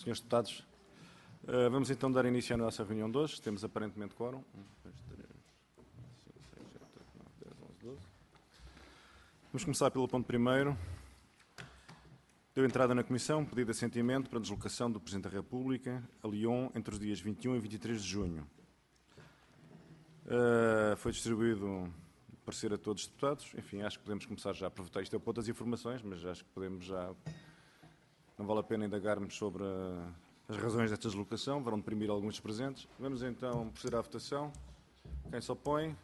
Senhores deputados, vamos então dar início à nossa reunião de hoje. Temos aparentemente quórum. 1, 2, 3, 5, 6, 7, 8, 9, 10, 11, 12. Vamos começar pelo ponto primeiro. Deu entrada na Comissão pedido de assentimento para a deslocação do Presidente da República a Lyon entre os dias 21 e 23 de junho. Foi distribuído o parecer a todos os deputados. Enfim, acho que podemos começar já a aproveitar. Isto é para outras informações, mas acho que podemos já... Não vale a pena indagarmos sobre as razões desta deslocação, vão deprimir alguns dos presentes. Vamos então proceder à votação. Quem se opõe?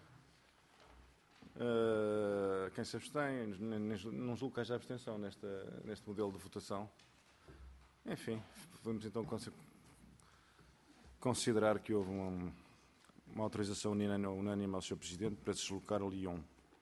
Quem se abstém? Não julgo que haja abstenção neste modelo de votação. Enfim, vamos então considerar que houve uma autorização unânime ao Sr. Presidente para se deslocar a Lyon.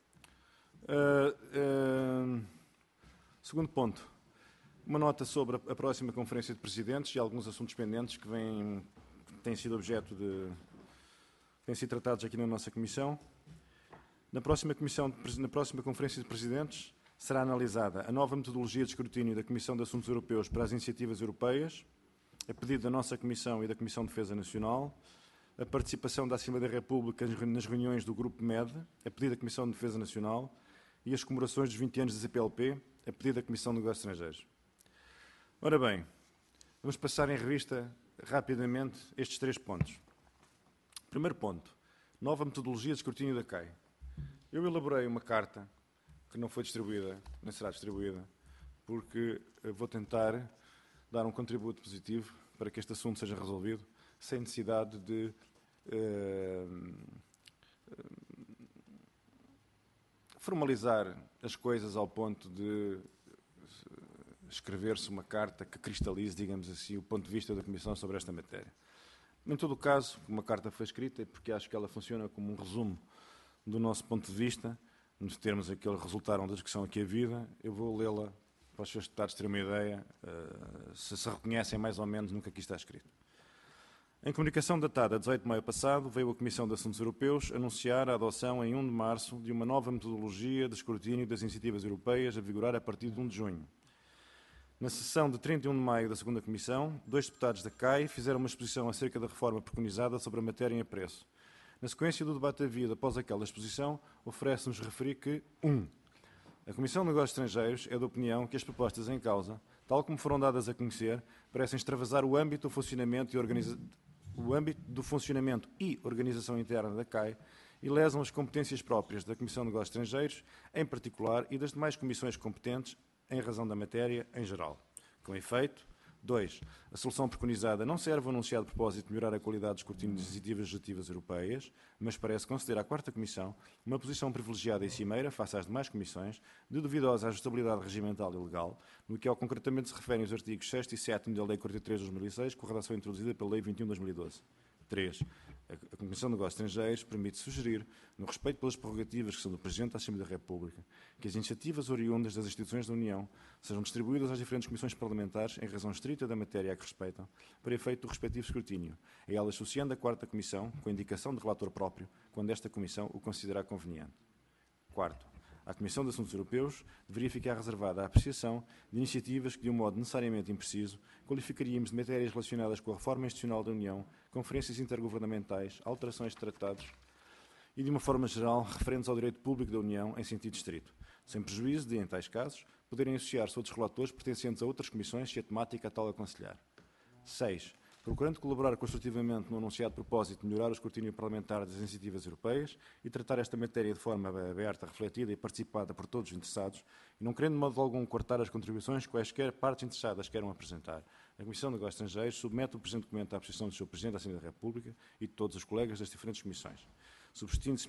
Segundo ponto. Uma nota sobre a próxima Conferência de Presidentes e alguns assuntos pendentes que têm sido objeto têm sido tratados aqui na nossa Comissão. Na próxima Conferência de Presidentes será analisada a nova metodologia de escrutínio da Comissão de Assuntos Europeus para as Iniciativas Europeias, a pedido da nossa Comissão e da Comissão de Defesa Nacional, a participação da Assembleia da República nas reuniões do Grupo MED, a pedido da Comissão de Defesa Nacional, e as comemorações dos 20 anos da CPLP, a pedido da Comissão de Negócios Estrangeiros. Ora bem, vamos passar em revista rapidamente estes 3 pontos. Primeiro ponto, nova metodologia de escrutínio da CAI. Eu elaborei uma carta que não foi distribuída, nem será distribuída, porque vou tentar dar um contributo positivo para que este assunto seja resolvido, sem necessidade de formalizar as coisas ao ponto de escrever-se uma carta que cristalize, digamos assim, o ponto de vista da Comissão sobre esta matéria. Em todo o caso, uma carta foi escrita, porque acho que ela funciona como um resumo do nosso ponto de vista, nos termos que resultaram da discussão aqui havida. Eu vou lê-la para os seus deputados terem uma ideia, se reconhecem mais ou menos no que aqui está escrito. Em comunicação datada 18 de maio passado, veio a Comissão de Assuntos Europeus anunciar a adoção em 1 de março de uma nova metodologia de escrutínio das iniciativas europeias a vigorar a partir de 1 de junho. Na sessão de 31 de maio da segunda Comissão, 2 deputados da CAI fizeram uma exposição acerca da reforma preconizada sobre a matéria em apreço. Na sequência do debate havido após aquela exposição, oferece-nos referir que 1. A Comissão de Negócios Estrangeiros é da opinião que as propostas em causa, tal como foram dadas a conhecer, parecem extravasar o âmbito do funcionamento e organização interna da CAI e lesam as competências próprias da Comissão de Negócios Estrangeiros, em particular, e das demais comissões competentes, em razão da matéria em geral. Com efeito, 2. A solução preconizada não serve ao anunciado propósito de melhorar a qualidade do escrutínio das iniciativas legislativas europeias, mas parece conceder à quarta Comissão uma posição privilegiada e cimeira face às demais comissões, de duvidosa ajustabilidade regimental e legal, no que ao concretamente se referem os artigos 6º e 7º da Lei 43 de 2006, com redação introduzida pela Lei 21 de 2012. 3. A Comissão de Negócios Estrangeiros permite sugerir, no respeito pelas prerrogativas que são do Presidente da Assembleia da República, que as iniciativas oriundas das instituições da União sejam distribuídas às diferentes comissões parlamentares em razão estrita da matéria a que respeitam, para efeito do respectivo escrutínio, a elas associando a quarta Comissão, com a indicação de relator próprio, quando esta Comissão o considerar conveniente. 4. A Comissão de Assuntos Europeus deveria ficar reservada à apreciação de iniciativas que, de um modo necessariamente impreciso, qualificaríamos de matérias relacionadas com a reforma institucional da União, conferências intergovernamentais, alterações de tratados e, de uma forma geral, referentes ao direito público da União em sentido estrito, sem prejuízo de, em tais casos, poderem associar-se outros relatores pertencentes a outras comissões se a temática a tal aconselhar. 6. Procurando colaborar construtivamente no anunciado propósito de melhorar o escrutínio parlamentar das iniciativas europeias e tratar esta matéria de forma aberta, refletida e participada por todos os interessados, e não querendo de modo algum cortar as contribuições que quaisquer partes interessadas queiram apresentar, a Comissão de Negócios Estrangeiros submete o presente documento à apreciação do Sr. Presidente da Assembleia da República e de todos os colegas das diferentes comissões. Subsistindo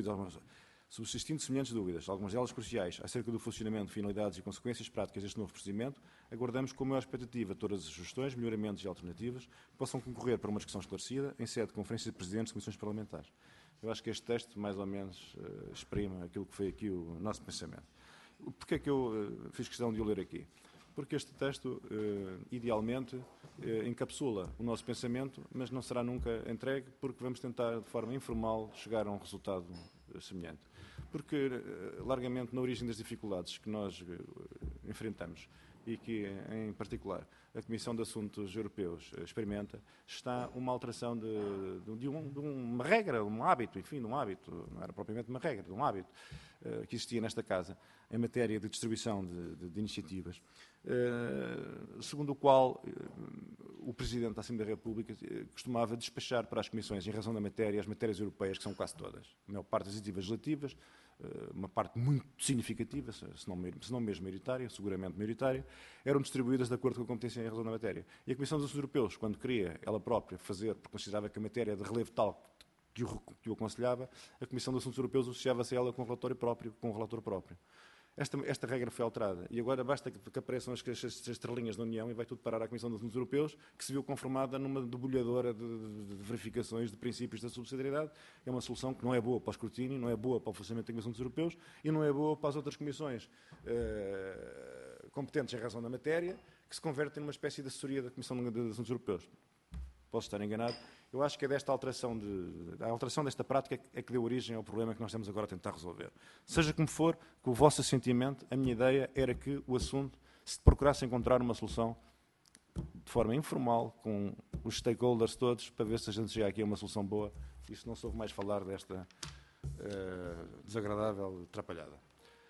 semelhantes dúvidas, algumas delas cruciais, acerca do funcionamento, finalidades e consequências práticas deste novo procedimento, aguardamos com maior expectativa todas as sugestões, melhoramentos e alternativas que possam concorrer para uma discussão esclarecida em sede de Conferência de Presidentes de Comissões Parlamentares. Eu acho que este texto, mais ou menos, exprime aquilo que foi aqui o nosso pensamento. Porquê é que eu fiz questão de o ler aqui? Porque este texto, idealmente, encapsula o nosso pensamento, mas não será nunca entregue, porque vamos tentar, de forma informal, chegar a um resultado semelhante. Porque, largamente, na origem das dificuldades que nós enfrentamos, e que, em particular, a Comissão de Assuntos Europeus experimenta, está uma alteração de uma regra, um hábito, enfim, de um hábito, não era propriamente uma regra, de um hábito que existia nesta Casa em matéria de distribuição de iniciativas, segundo o qual o Presidente da Assembleia da República costumava despachar para as comissões, em razão da matéria, as matérias europeias, que são quase todas, a maior parte das iniciativas legislativas, uma parte muito significativa, se não mesmo maioritária, seguramente maioritária, eram distribuídas de acordo com a competência em razão da matéria. E a Comissão dos Assuntos Europeus, quando queria ela própria fazer, porque considerava que a matéria é de relevo tal que o aconselhava, a Comissão dos Assuntos Europeus associava-se a ela com um relatório próprio, com um relator próprio. Esta regra foi alterada e agora basta que apareçam as estrelinhas da União e vai tudo parar à Comissão dos Assuntos Europeus, que se viu conformada numa debulhadora de verificações de princípios da subsidiariedade. É uma solução que não é boa para o escrutínio, não é boa para o funcionamento da Comissão dos Europeus e não é boa para as outras comissões competentes em razão da matéria, que se convertem numa espécie de assessoria da Comissão dos Assuntos Europeus. Posso estar enganado. Eu acho que é desta alteração, a alteração desta prática é que deu origem ao problema que nós estamos agora a tentar resolver. Seja como for, com o vosso assentimento, a minha ideia era que o assunto se procurasse encontrar uma solução de forma informal, com os stakeholders todos, para ver se a gente chega aqui a uma solução boa. E se não soube mais falar desta desagradável atrapalhada.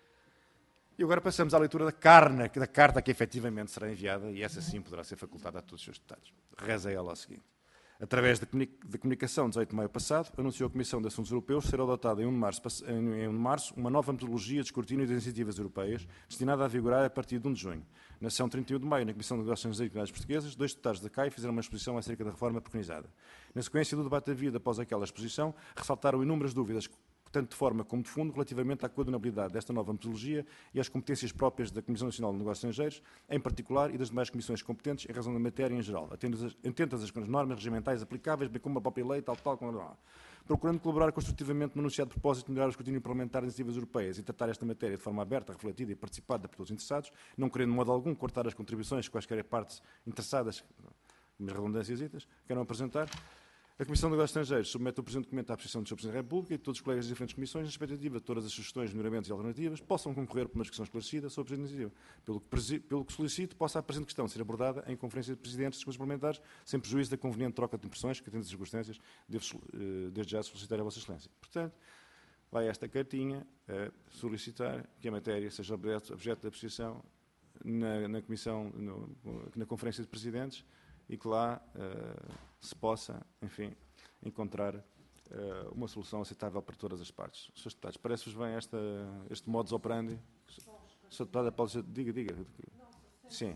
E agora passamos à leitura da carta que efetivamente será enviada, e essa sim poderá ser facultada a todos os seus detalhes. Reza ela ao seguinte. Através da comunicação de 18 de maio passado, anunciou a Comissão de Assuntos Europeus ser adotada em 1 de março uma nova metodologia de escrutínio das iniciativas europeias, destinada a vigorar a partir de 1 de junho. Na sessão 31 de maio, na Comissão de Negócios Económicos Portuguesas, 2 deputados da CAI fizeram uma exposição acerca da reforma preconizada. Na sequência do debate havido após aquela exposição, ressaltaram inúmeras dúvidas, tanto de forma como de fundo, relativamente à coordenabilidade desta nova metodologia e às competências próprias da Comissão Nacional de Negócios Estrangeiros, em particular, e das demais comissões competentes em razão da matéria em geral, atentas às normas regimentais aplicáveis, bem como a própria lei, tal, procurando colaborar construtivamente no anunciado propósito de melhorar o escrutínio parlamentar das iniciativas europeias e tratar esta matéria de forma aberta, refletida e participada por todos os interessados, não querendo de modo algum cortar as contribuições que quaisquer partes interessadas, mas redundâncias queiram apresentar. A Comissão de Negócios Estrangeiros submete o presente documento à apreciação do Sr. Presidente da República e de todos os colegas das diferentes comissões, na expectativa de todas as sugestões, melhoramentos e alternativas possam concorrer por uma discussão esclarecida sobre a presente iniciativa. Pelo que solicito, possa a presente questão ser abordada em Conferência de Presidentes das Comissões Parlamentares, sem prejuízo da conveniente troca de impressões, que, atendendo às circunstâncias, devo desde já solicitar a Vossa Excelência. Portanto, vai esta cartinha a solicitar que a matéria seja objeto de apreciação na Comissão, na Conferência de Presidentes, e que lá se possa, enfim, encontrar uma solução aceitável para todas as partes. Srs. Deputados, parece-vos bem este modus operandi? Sr. Deputada, pode diga. Sim.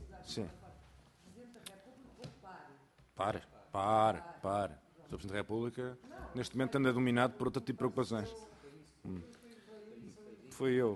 Pare. O Sr. Presidente da República, neste momento, anda dominado por outro tipo de preocupações. Fui eu.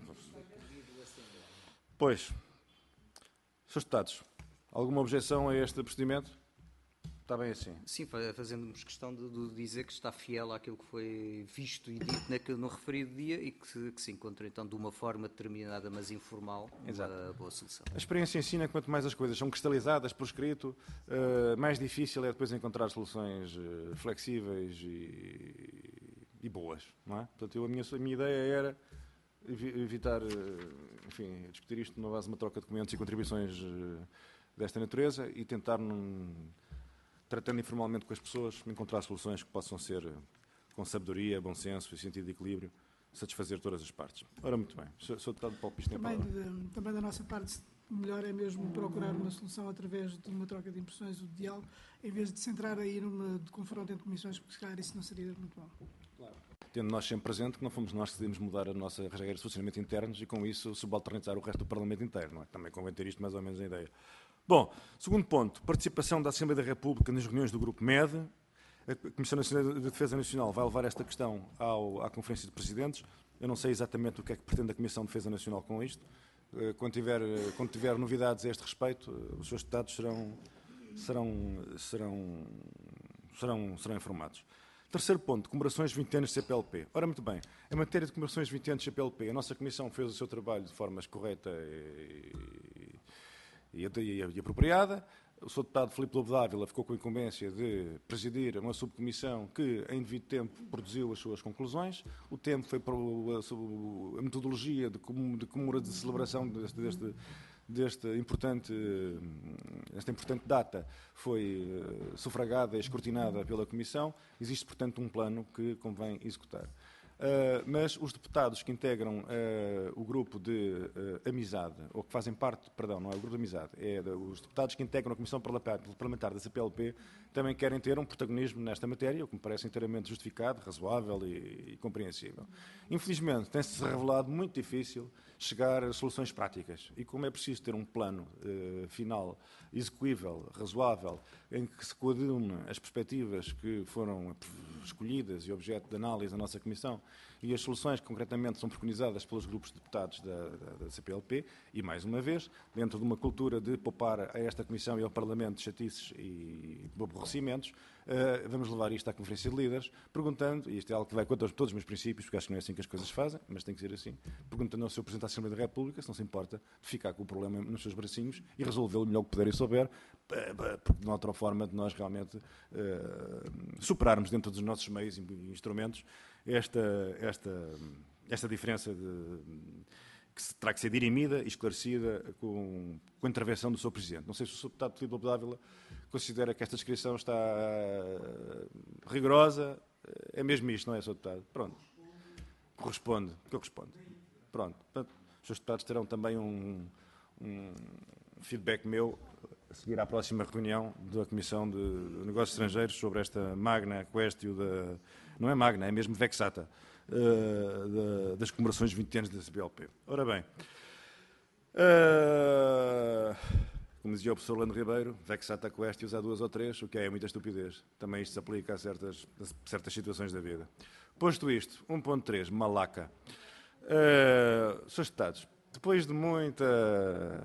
Pois, Srs. Deputados, alguma objeção a este procedimento? Está bem assim. Sim, fazendo-nos questão de dizer que está fiel àquilo que foi visto e dito no referido dia e que se encontra, então, de uma forma determinada, mas informal, uma boa solução. A experiência ensina que quanto mais as coisas são cristalizadas por escrito, mais difícil é depois encontrar soluções flexíveis e boas, não é? Portanto, a minha ideia era evitar, enfim, discutir isto numa base de uma troca de documentos e contribuições desta natureza e tentar, tratando informalmente com as pessoas, encontrar soluções que possam ser, com sabedoria, bom senso e sentido de equilíbrio, satisfazer todas as partes. Ora, muito bem. Sr. Deputado Paulo Pires, tem a palavra. Também da nossa parte, o melhor é mesmo procurar uma solução através de uma troca de impressões, o diálogo, em vez de se entrar aí numa de confronto entre comissões, porque se calhar isso não seria muito bom. Claro. Tendo nós sempre presente que não fomos nós que decidimos mudar a nossa regra de funcionamento internos e, com isso, subalternizar o resto do Parlamento inteiro, não é? Também convém ter isto mais ou menos a ideia. Bom, segundo ponto, participação da Assembleia da República nas reuniões do Grupo MED. A Comissão Nacional de Defesa Nacional vai levar esta questão à Conferência de Presidentes. Eu não sei exatamente o que é que pretende a Comissão de Defesa Nacional com isto. Quando tiver novidades a este respeito, os seus deputados serão informados. Terceiro ponto, comemorações de 20 anos de CPLP. Ora, muito bem, em matéria de comemorações de 20 anos de CPLP, a nossa Comissão fez o seu trabalho de forma correta e apropriada. O Sr. Deputado Filipe Lobo Dávila ficou com a incumbência de presidir uma subcomissão que, em devido tempo, produziu as suas conclusões. O tempo foi para a metodologia de celebração esta importante data foi sufragada e escrutinada pela Comissão, existe, portanto, um plano que convém executar. Mas os deputados que integram o grupo de amizade, ou que fazem parte, perdão, não é o grupo de amizade, os deputados que integram a Comissão Parlamentar da CPLP, também querem ter um protagonismo nesta matéria, o que me parece inteiramente justificado, razoável e compreensível. Infelizmente, tem-se revelado muito difícil chegar a soluções práticas. E como é preciso ter um plano final execuível, razoável, em que se coadune as perspectivas que foram escolhidas e objeto de análise da nossa Comissão e as soluções que concretamente são preconizadas pelos grupos de deputados da CPLP, e mais uma vez, dentro de uma cultura de poupar a esta Comissão e ao Parlamento chatices e aborrecimentos, vamos levar isto à Conferência de Líderes, perguntando, e isto é algo que vai contra todos os meus princípios, porque acho que não é assim que as coisas se fazem, mas tem que ser assim, perguntando ao Sr. Presidente da Assembleia da República se não se importa de ficar com o problema nos seus bracinhos e resolvê-lo o melhor que puder e souber, porque não há outra forma de nós realmente superarmos dentro dos nossos meios e instrumentos esta diferença que terá que ser dirimida e esclarecida com a intervenção do Sr. Presidente. Não sei se o Sr. Deputado Filipe Lobo Dávila considera que esta descrição está rigorosa. É mesmo isto, não é, Sr. Deputado? Pronto. Corresponde. Pronto. Portanto, os seus deputados terão também um feedback meu a seguir à próxima reunião da Comissão de Negócios Estrangeiros sobre esta magna questio não é magna, é mesmo vexata, das comemorações de 20 anos da CPLP. Ora bem, como dizia o professor Orlando Ribeiro, vexata questios há 2 ou 3, o que é muita estupidez. Também isto se aplica a certas situações da vida. Posto isto, 1.3, Malaca. Srs. Deputados, depois de muita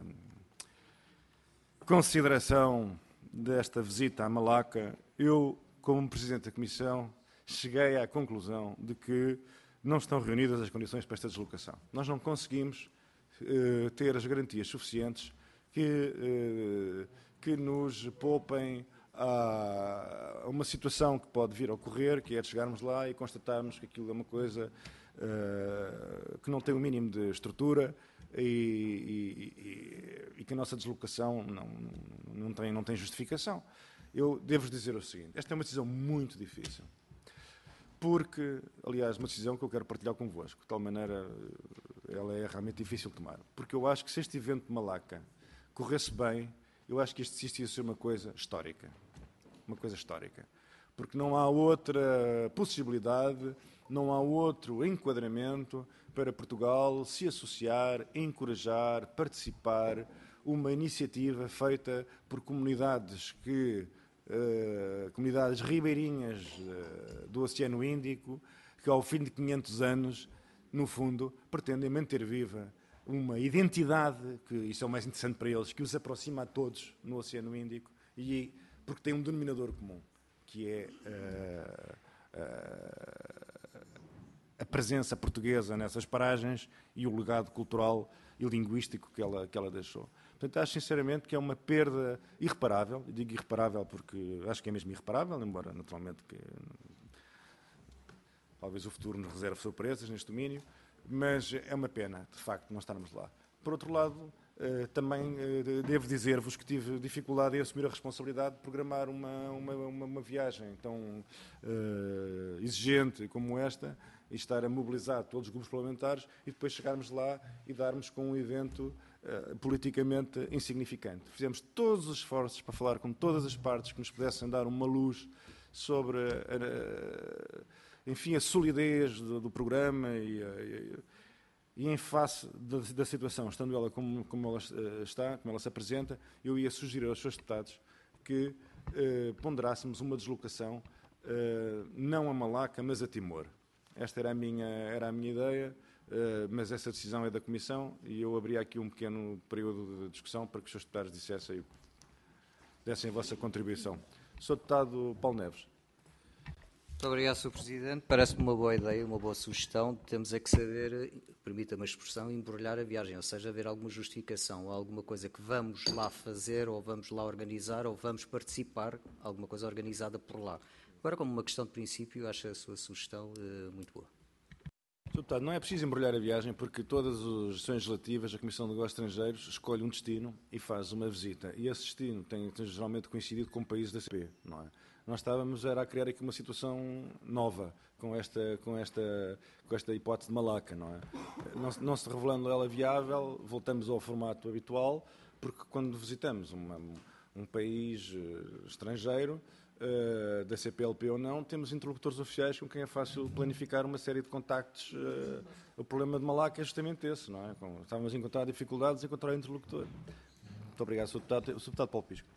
consideração desta visita à Malaca, eu, como Presidente da Comissão, cheguei à conclusão de que não estão reunidas as condições para esta deslocação. Nós não conseguimos ter as garantias suficientes que nos poupem a uma situação que pode vir a ocorrer, que é de chegarmos lá e constatarmos que aquilo é uma coisa que não tem o mínimo de estrutura e que a nossa deslocação não tem justificação. Eu devo dizer o seguinte, esta é uma decisão muito difícil, porque, aliás, uma decisão que eu quero partilhar convosco, de tal maneira ela é realmente difícil de tomar, porque eu acho que se este evento de Malaca corresse bem, eu acho que isto ia ser uma coisa histórica, porque não há outra possibilidade, não há outro enquadramento para Portugal se associar, encorajar, participar uma iniciativa feita por comunidades ribeirinhas do Oceano Índico, que ao fim de 500 anos, no fundo, pretendem manter viva uma identidade, que isso é o mais interessante para eles, que os aproxima a todos no Oceano Índico, e porque tem um denominador comum, que é a presença portuguesa nessas paragens e o legado cultural e linguístico que ela deixou. Portanto, acho sinceramente que é uma perda irreparável. Eu digo irreparável porque acho que é mesmo irreparável, embora naturalmente que talvez o futuro nos reserve surpresas neste domínio, mas é uma pena, de facto, não estarmos lá. Por outro lado, também devo dizer-vos que tive dificuldade em assumir a responsabilidade de programar uma viagem tão exigente como esta e estar a mobilizar todos os grupos parlamentares e depois chegarmos lá e darmos com um evento politicamente insignificante. Fizemos todos os esforços para falar com todas as partes que nos pudessem dar uma luz sobre enfim, a solidez do programa e em face da situação, estando ela como ela está, como ela se apresenta, eu ia sugerir aos seus deputados que ponderássemos uma deslocação não a Malaca, mas a Timor. Esta era a minha ideia, mas essa decisão é da Comissão e eu abria aqui um pequeno período de discussão para que os seus deputados dessem a vossa contribuição. Sr. Deputado Paulo Neves. Muito obrigado, Sr. Presidente. Parece-me uma boa ideia, uma boa sugestão. Temos é que saber, permita-me a expressão, embrulhar a viagem, ou seja, haver alguma justificação, alguma coisa que vamos lá fazer, ou vamos lá organizar, ou vamos participar, alguma coisa organizada por lá. Agora, como uma questão de princípio, acho a sua sugestão muito boa. Sr. Deputado, não é preciso embrulhar a viagem porque todas as sessões legislativas a Comissão de Negócios Estrangeiros escolhe um destino e faz uma visita. E esse destino tem geralmente coincidido com países da CP, não é? Nós estávamos a criar aqui uma situação nova com esta hipótese de Malaca, não é? Não se revelando ela viável, voltamos ao formato habitual, porque quando visitamos um país estrangeiro, da CPLP ou não, temos interlocutores oficiais com quem é fácil planificar uma série de contactos. O problema de Malaca é justamente esse, não é? Estávamos a encontrar dificuldades em encontrar interlocutor. Muito obrigado, Sr. Deputado Paulo Pisco.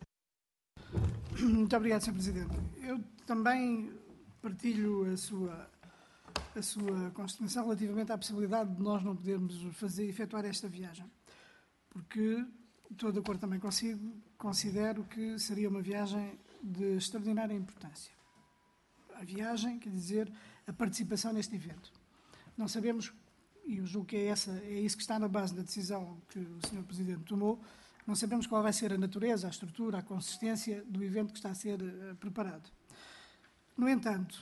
Muito obrigado, Sr. Presidente. Eu também partilho a sua consternação relativamente à possibilidade de nós não podermos efetuar esta viagem, porque estou de acordo também consigo, considero que seria uma viagem de extraordinária importância. A viagem, quer dizer, a participação neste evento. Não sabemos, e eu julgo que é isso que está na base da decisão que o Sr. Presidente tomou, não sabemos qual vai ser a natureza, a estrutura, a consistência do evento que está a ser preparado. No entanto,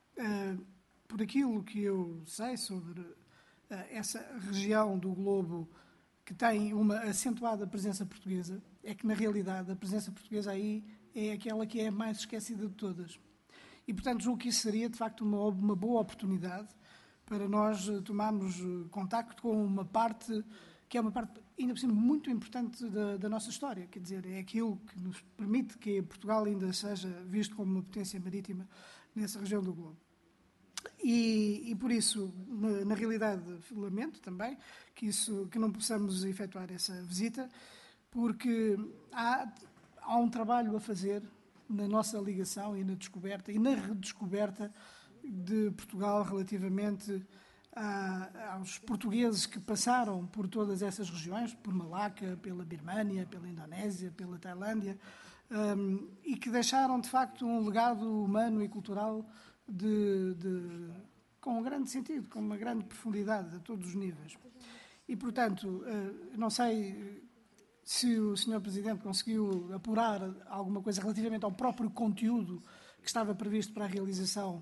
por aquilo que eu sei sobre essa região do globo que tem uma acentuada presença portuguesa, é que, na realidade, a presença portuguesa aí é aquela que é a mais esquecida de todas. E, portanto, julgo que isso seria, de facto, uma boa oportunidade para nós tomarmos contacto com uma parte que é uma parte, ainda por cima, muito importante da nossa história. Quer dizer, é aquilo que nos permite que Portugal ainda seja visto como uma potência marítima nessa região do globo. E por isso, na realidade, lamento também que não possamos efetuar essa visita, porque há um trabalho a fazer na nossa ligação e na descoberta e na redescoberta de Portugal relativamente aos portugueses que passaram por todas essas regiões, por Malaca, pela Birmânia, pela Indonésia, pela Tailândia, e que deixaram, de facto, um legado humano e cultural com um grande sentido, com uma grande profundidade a todos os níveis. E, portanto, não sei se o Sr. Presidente conseguiu apurar alguma coisa relativamente ao próprio conteúdo que estava previsto para a realização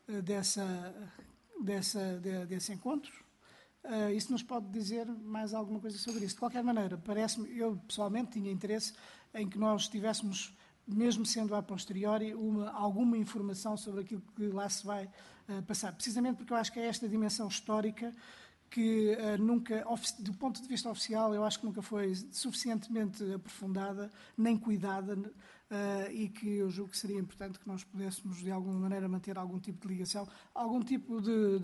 desse encontro. Isso nos pode dizer mais alguma coisa sobre isso. De qualquer maneira, parece-me, eu pessoalmente tinha interesse em que nós tivéssemos, mesmo sendo a posteriori, alguma informação sobre aquilo que lá se vai passar. Precisamente porque eu acho que é esta dimensão histórica que nunca, do ponto de vista oficial, eu acho que nunca foi suficientemente aprofundada, nem cuidada, e que eu julgo que seria importante que nós pudéssemos, de alguma maneira, manter algum tipo de ligação, algum tipo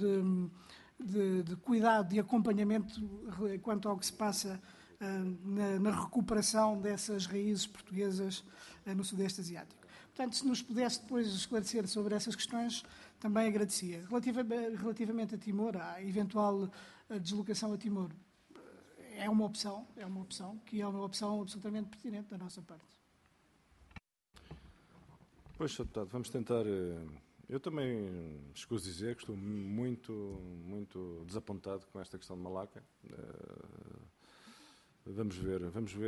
de cuidado, de acompanhamento quanto ao que se passa na recuperação dessas raízes portuguesas no Sudeste Asiático. Portanto, se nos pudesse depois esclarecer sobre essas questões, também agradecia. Relativamente a Timor, à eventual deslocação a Timor, é uma opção, que é uma opção absolutamente pertinente da nossa parte. Pois, Sr. Deputado, vamos tentar. Eu também escuso dizer que estou muito, muito desapontado com esta questão de Malaca. Vamos ver.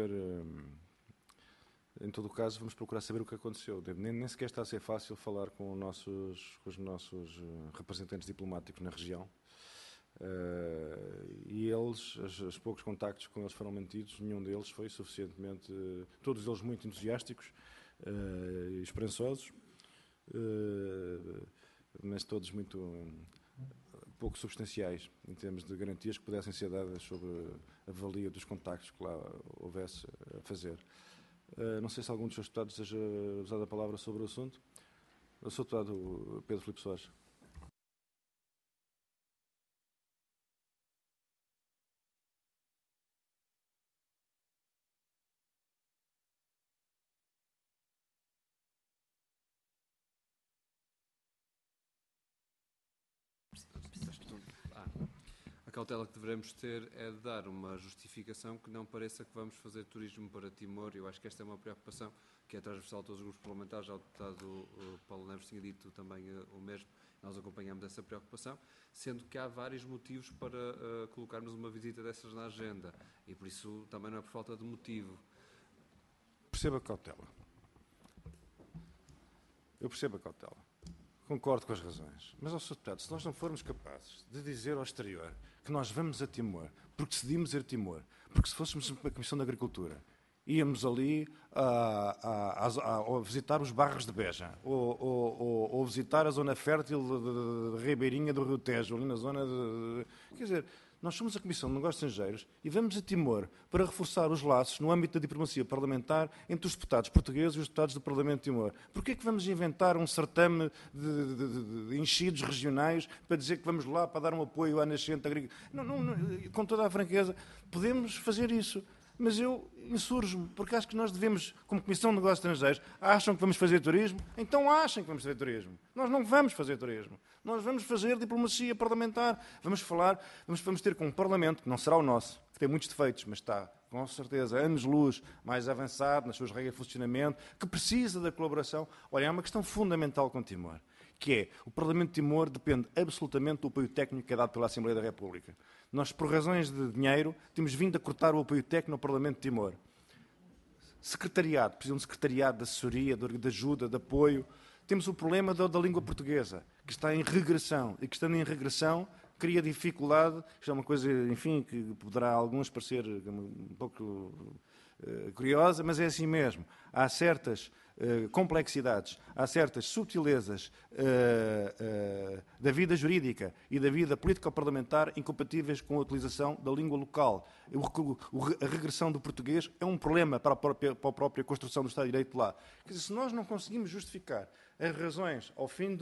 Em todo o caso, vamos procurar saber o que aconteceu. Nem sequer está a ser fácil falar com os nossos representantes diplomáticos na região. E eles, os poucos contactos com eles foram mantidos, nenhum deles foi suficientemente, todos eles muito entusiásticos e esperançosos, mas todos muito pouco substanciais em termos de garantias que pudessem ser dadas sobre a valia dos contactos que lá houvesse a fazer. Não sei se algum dos seus deputados deseja usar a palavra sobre o assunto. O Sr. Deputado Pedro Filipe Soares. A cautela que devemos ter é de dar uma justificação que não pareça que vamos fazer turismo para Timor. Eu acho que esta é uma preocupação que é transversal a todos os grupos parlamentares. Já o deputado Paulo Neves tinha dito também o mesmo. Nós acompanhamos essa preocupação, sendo que há vários motivos para colocarmos uma visita dessas na agenda. E por isso também não é por falta de motivo. Perceba a cautela. Eu percebo a cautela. concordo com as razões. Mas, Sr. Deputado, se nós não formos capazes de dizer ao exterior que nós vamos a Timor, porque decidimos ir a Timor, porque se fôssemos uma Comissão de Agricultura, íamos ali a visitar os barros de Beja, ou visitar a zona fértil de Ribeirinha do Rio Tejo, ali na zona de... Quer dizer, nós somos a Comissão de Negócios Estrangeiros e vamos a Timor para reforçar os laços no âmbito da diplomacia parlamentar entre os deputados portugueses e os deputados do Parlamento de Timor. Porquê é que vamos inventar um certame de enchidos regionais para dizer que vamos lá para dar um apoio à nascente agrícola? Com toda a franqueza, podemos fazer isso. Mas eu insurjo-me, porque acho que nós devemos, como Comissão de Negócios Estrangeiros, acham que vamos fazer turismo? Então achem que vamos fazer turismo. Nós não vamos fazer turismo. Nós vamos fazer diplomacia parlamentar. Vamos falar, vamos ter com um Parlamento, que não será o nosso, que tem muitos defeitos, mas está, com certeza, anos-luz mais avançado nas suas regras de funcionamento, que precisa da colaboração. Olha, é uma questão fundamental com Timor, que é, o Parlamento de Timor depende absolutamente do apoio técnico que é dado pela Assembleia da República. Nós, por razões de dinheiro, temos vindo a cortar o apoio técnico no Parlamento de Timor. Secretariado, precisam de secretariado, de assessoria, de ajuda, de apoio. Temos o problema da língua portuguesa, que está em regressão, e que estando em regressão cria dificuldade, isto é uma coisa, enfim, que poderá a alguns parecer um pouco curiosa, mas é assim mesmo. Há certas complexidades, há certas subtilezas da vida jurídica e da vida político-parlamentar incompatíveis com a utilização da língua local. A regressão do português é um problema para a própria construção do Estado de Direito lá. Quer dizer, se nós não conseguimos justificar as razões ao fim de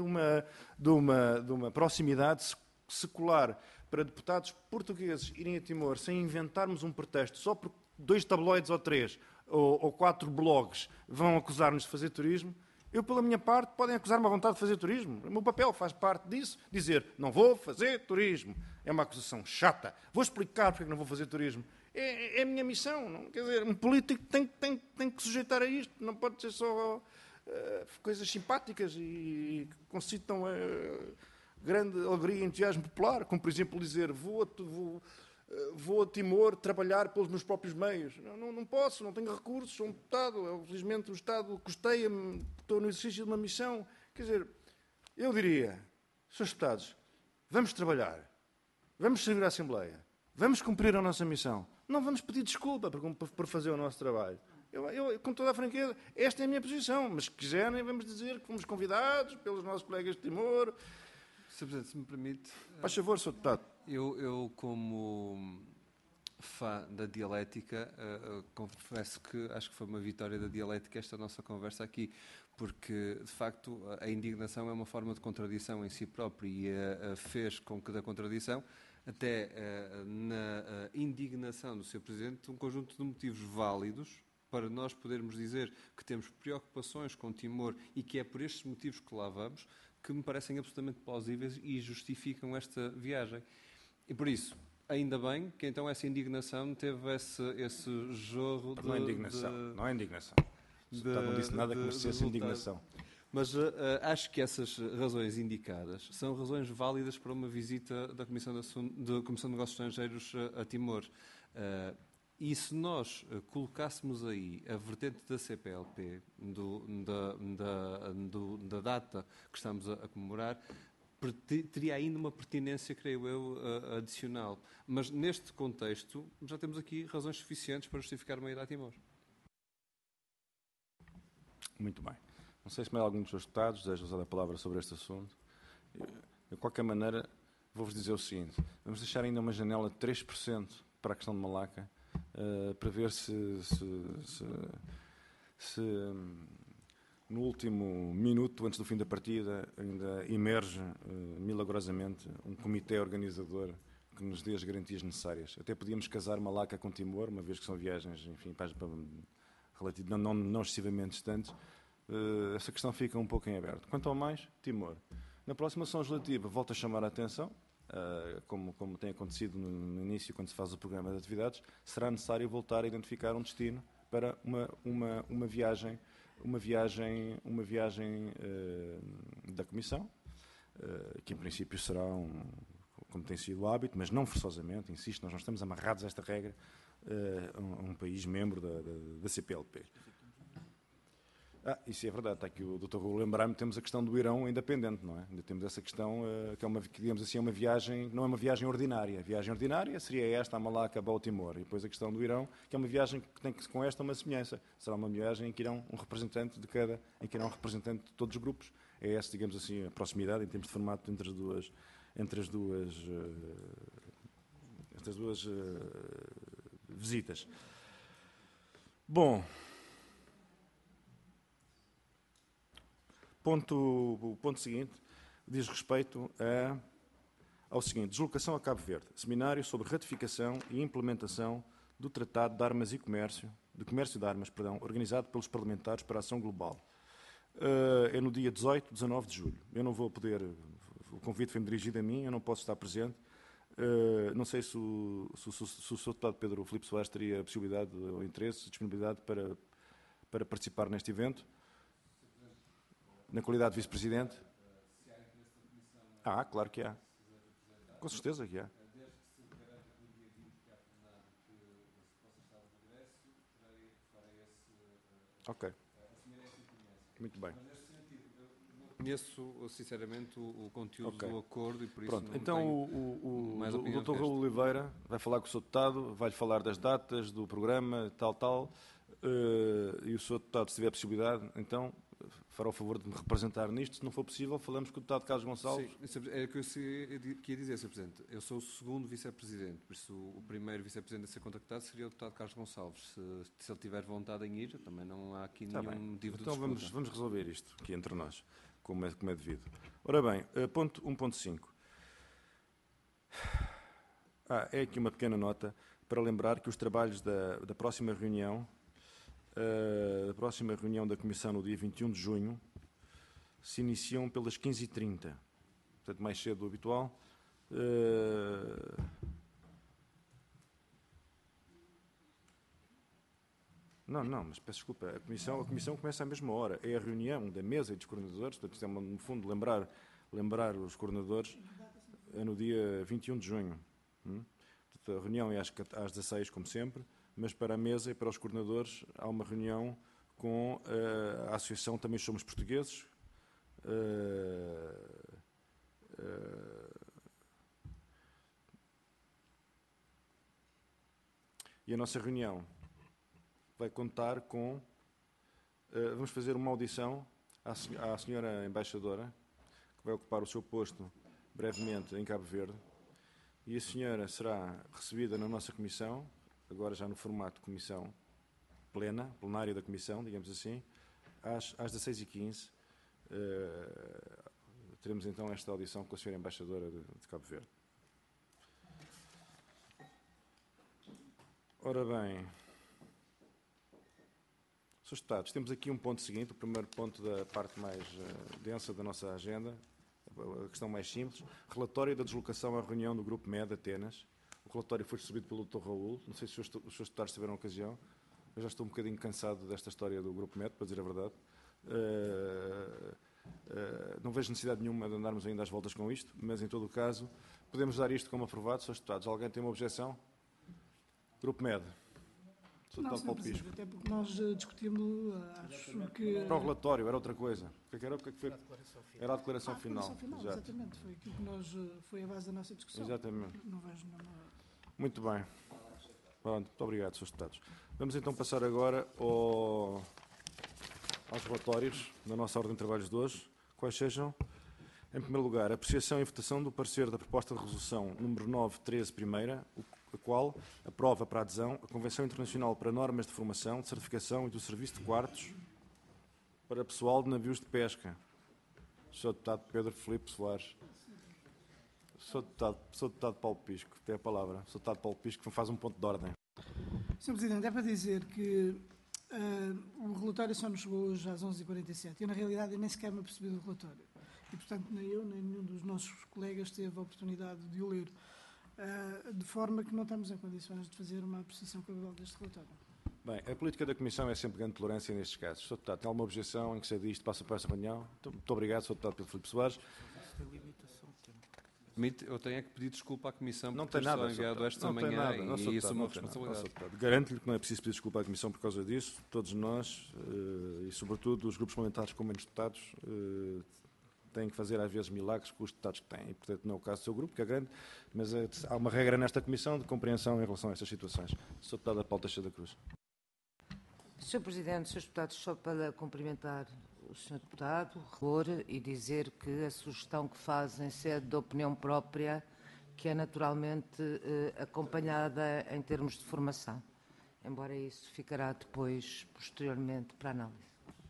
uma proximidade secular para deputados portugueses irem a Timor sem inventarmos um pretexto só porque 2 tabloides ou 3 ou 4 blogs vão acusar-nos de fazer turismo, eu, pela minha parte, podem acusar-me à vontade de fazer turismo. O meu papel faz parte disso, dizer não vou fazer turismo. É uma acusação chata. Vou explicar porque é que não vou fazer turismo. É a minha missão. Não? Quer dizer, um político tem que sujeitar a isto. Não pode ser só coisas simpáticas e que concitam grande alegria e entusiasmo popular, como, por exemplo, dizer vou a Timor trabalhar pelos meus próprios meios. Não posso, não tenho recursos, sou um deputado. Felizmente o Estado custeia-me, estou no exercício de uma missão. Quer dizer, eu diria, Srs. Deputados, vamos trabalhar, vamos servir à Assembleia, vamos cumprir a nossa missão. Não vamos pedir desculpa por fazer o nosso trabalho. Eu, com toda a franqueza, esta é a minha posição, mas se quiserem, vamos dizer que fomos convidados pelos nossos colegas de Timor. Sr. Presidente, se me permite... Faz favor, Sr. Deputado. Eu, como fã da dialética, confesso que acho que foi uma vitória da dialética esta nossa conversa aqui, porque, de facto, a indignação é uma forma de contradição em si própria e fez com que da contradição, até na indignação do Sr. Presidente, um conjunto de motivos válidos para nós podermos dizer que temos preocupações com Timor e que é por estes motivos que lá vamos, que me parecem absolutamente plausíveis e justificam esta viagem. E por isso, ainda bem que então essa indignação teve esse jorro de... Não é indignação, não é indignação. Não disse nada que merecesse indignação. Mas acho que essas razões indicadas são razões válidas para uma visita da Comissão de Negócios Estrangeiros a Timor. E se nós colocássemos aí a vertente da CPLP, da data que estamos a comemorar, teria ainda uma pertinência, creio eu, adicional. Mas neste contexto, já temos aqui razões suficientes para justificar uma ida a Timor. Muito bem. Não sei se mais algum dos seus deputados deseja usar a palavra sobre este assunto. De qualquer maneira, vou-vos dizer o seguinte. Vamos deixar ainda uma janela de 3% para a questão de Malaca, para ver se no último minuto, antes do fim da partida, ainda emerge milagrosamente um comitê organizador que nos dê as garantias necessárias. Até podíamos casar Malaca com Timor, uma vez que são viagens, enfim, não excessivamente distantes. Essa questão fica um pouco em aberto. Quanto ao mais, Timor. Na próxima ação legislativa, volto a chamar a atenção, como tem acontecido no início, quando se faz o programa de atividades, será necessário voltar a identificar um destino para uma viagem da Comissão, que em princípio será como tem sido o hábito, mas não forçosamente, insisto, nós não estamos amarrados a esta regra, a um país membro da CPLP. Isso é verdade. Está aqui o Dr. Raul lembrar-me, temos a questão do Irão ainda pendente, não é? Ainda temos essa questão, que é uma, digamos assim, é uma viagem, não é uma viagem ordinária. A viagem ordinária seria esta, a Malaca, a Baltimore. E depois a questão do Irão, que é uma viagem que tem com esta uma semelhança. Será uma viagem em que irão um representante de cada, em que irá um representante de todos os grupos. É essa, digamos assim, a proximidade em termos de formato entre as duas visitas. Bom, o ponto seguinte diz respeito ao seguinte: deslocação a Cabo Verde, seminário sobre ratificação e implementação do Tratado de Armas e Comércio, de Comércio de Armas, organizado pelos parlamentares para a Ação Global. É no dia 18, 19 de julho. Eu não vou poder, o convite foi-me dirigido a mim, eu não posso estar presente. Não sei se o Sr. Deputado Pedro Filipe Soares teria a possibilidade, ou interesse, disponibilidade para participar neste evento, na qualidade de Vice-Presidente. Claro que há. Com certeza que há. Ok. Muito bem. Conheço, sinceramente, o conteúdo do acordo e por isso Pronto, não então tenho o Dr. Raul Oliveira vai falar com o Sr. Deputado, vai-lhe falar das datas, do programa, tal, e o Sr. Deputado, se tiver a possibilidade, então fará o favor de me representar nisto. Se não for possível, falamos com o Deputado Carlos Gonçalves. Sim, é o que eu ia dizer, Sr. Presidente. Eu sou o segundo Vice-Presidente, por isso o primeiro Vice-Presidente a ser contactado seria o Deputado Carlos Gonçalves. Se ele tiver vontade em ir, também não há aqui nenhum motivo de disputa. Então vamos resolver isto aqui entre nós, como é devido. Ora bem, ponto 1.5. É aqui uma pequena nota para lembrar que os trabalhos da próxima reunião da Comissão no dia 21 de junho se iniciam pelas 15h30, portanto mais cedo do habitual. Não, mas peço desculpa, a comissão começa à mesma hora, é a reunião da mesa e dos coordenadores, portanto, isto é, no fundo, lembrar os coordenadores, é no dia 21 de junho. Portanto, a reunião é às 16, como sempre, mas para a mesa e para os coordenadores há uma reunião com a Associação Também Somos Portugueses, e a nossa reunião vai contar com... vamos fazer uma audição à senhora embaixadora, que vai ocupar o seu posto brevemente em Cabo Verde, e a senhora será recebida na nossa comissão, agora já no formato de comissão plenária da comissão, digamos assim, às 16h15. Teremos então esta audição com a senhora embaixadora de Cabo Verde. Ora bem, Srs. Deputados, temos aqui um ponto seguinte, o primeiro ponto da parte mais densa da nossa agenda, a questão mais simples, relatório da deslocação à reunião do Grupo MED Atenas. O relatório foi recebido pelo Dr. Raul, não sei se os Srs. Deputados tiveram ocasião, eu já estou um bocadinho cansado desta história do Grupo MED, para dizer a verdade. Não vejo necessidade nenhuma de andarmos ainda às voltas com isto, mas em todo o caso, podemos dar isto como aprovado, Srs. Deputados. Alguém tem uma objeção? Grupo MED. Não, Sr. Presidente, até porque nós discutimos, acho que... Para o relatório, era outra coisa. O que é que foi? Era a declaração final. Exatamente, foi aquilo que foi a base da nossa discussão. Exatamente. Não vejo nenhuma... Muito bem. Pronto, muito obrigado, Srs. Deputados. Vamos então passar agora aos relatórios da nossa ordem de trabalhos de hoje. Quais sejam? Em primeiro lugar, apreciação e votação do parecer da proposta de resolução número 913, primeira, a qual aprova para adesão a Convenção Internacional para Normas de Formação, de Certificação e do Serviço de Quartos para pessoal de navios de pesca. Sr. Deputado Pedro Filipe Soares. Sr. Deputado Paulo Pisco, tem a palavra. Sr. Deputado Paulo Pisco, faz um ponto de ordem. Sr. Presidente, é para dizer que o relatório só nos chegou hoje às 11h47. Eu, na realidade, nem sequer me apercebi do relatório. E, portanto, nem eu, nem nenhum dos nossos colegas teve a oportunidade de o ler. De forma que não estamos em condições de fazer uma apreciação cabal deste relatório. Bem, a política da Comissão é sempre grande tolerância nestes casos. Sr. Deputado, tem alguma objeção em que se diz isto passa para esta reunião? Muito obrigado, Sr. Deputado Pedro Filipe Soares. Eu tenho é que pedir desculpa à Comissão Não por tem ter nada, só Sr. enviado Deputado. esta Não tem manhã nada, e Sr. isso é Deputado, uma não tem nada, Sr. responsabilidade. Deputado. Garanto-lhe que não é preciso pedir desculpa à Comissão por causa disso. Todos nós, e sobretudo os grupos parlamentares com menos deputados, têm que fazer às vezes milagres com os deputados que têm. E, portanto, não é o caso do seu grupo, que é grande, mas há uma regra nesta Comissão de compreensão em relação a estas situações. Sr. Deputado Paulo Teixeira da Cruz. Sr. Presidente, Srs. Deputados, só para cumprimentar o Sr. Deputado, o relator, e dizer que a sugestão que faz em sede de opinião própria, que é naturalmente acompanhada em termos de formação, embora isso ficará depois, posteriormente, para análise.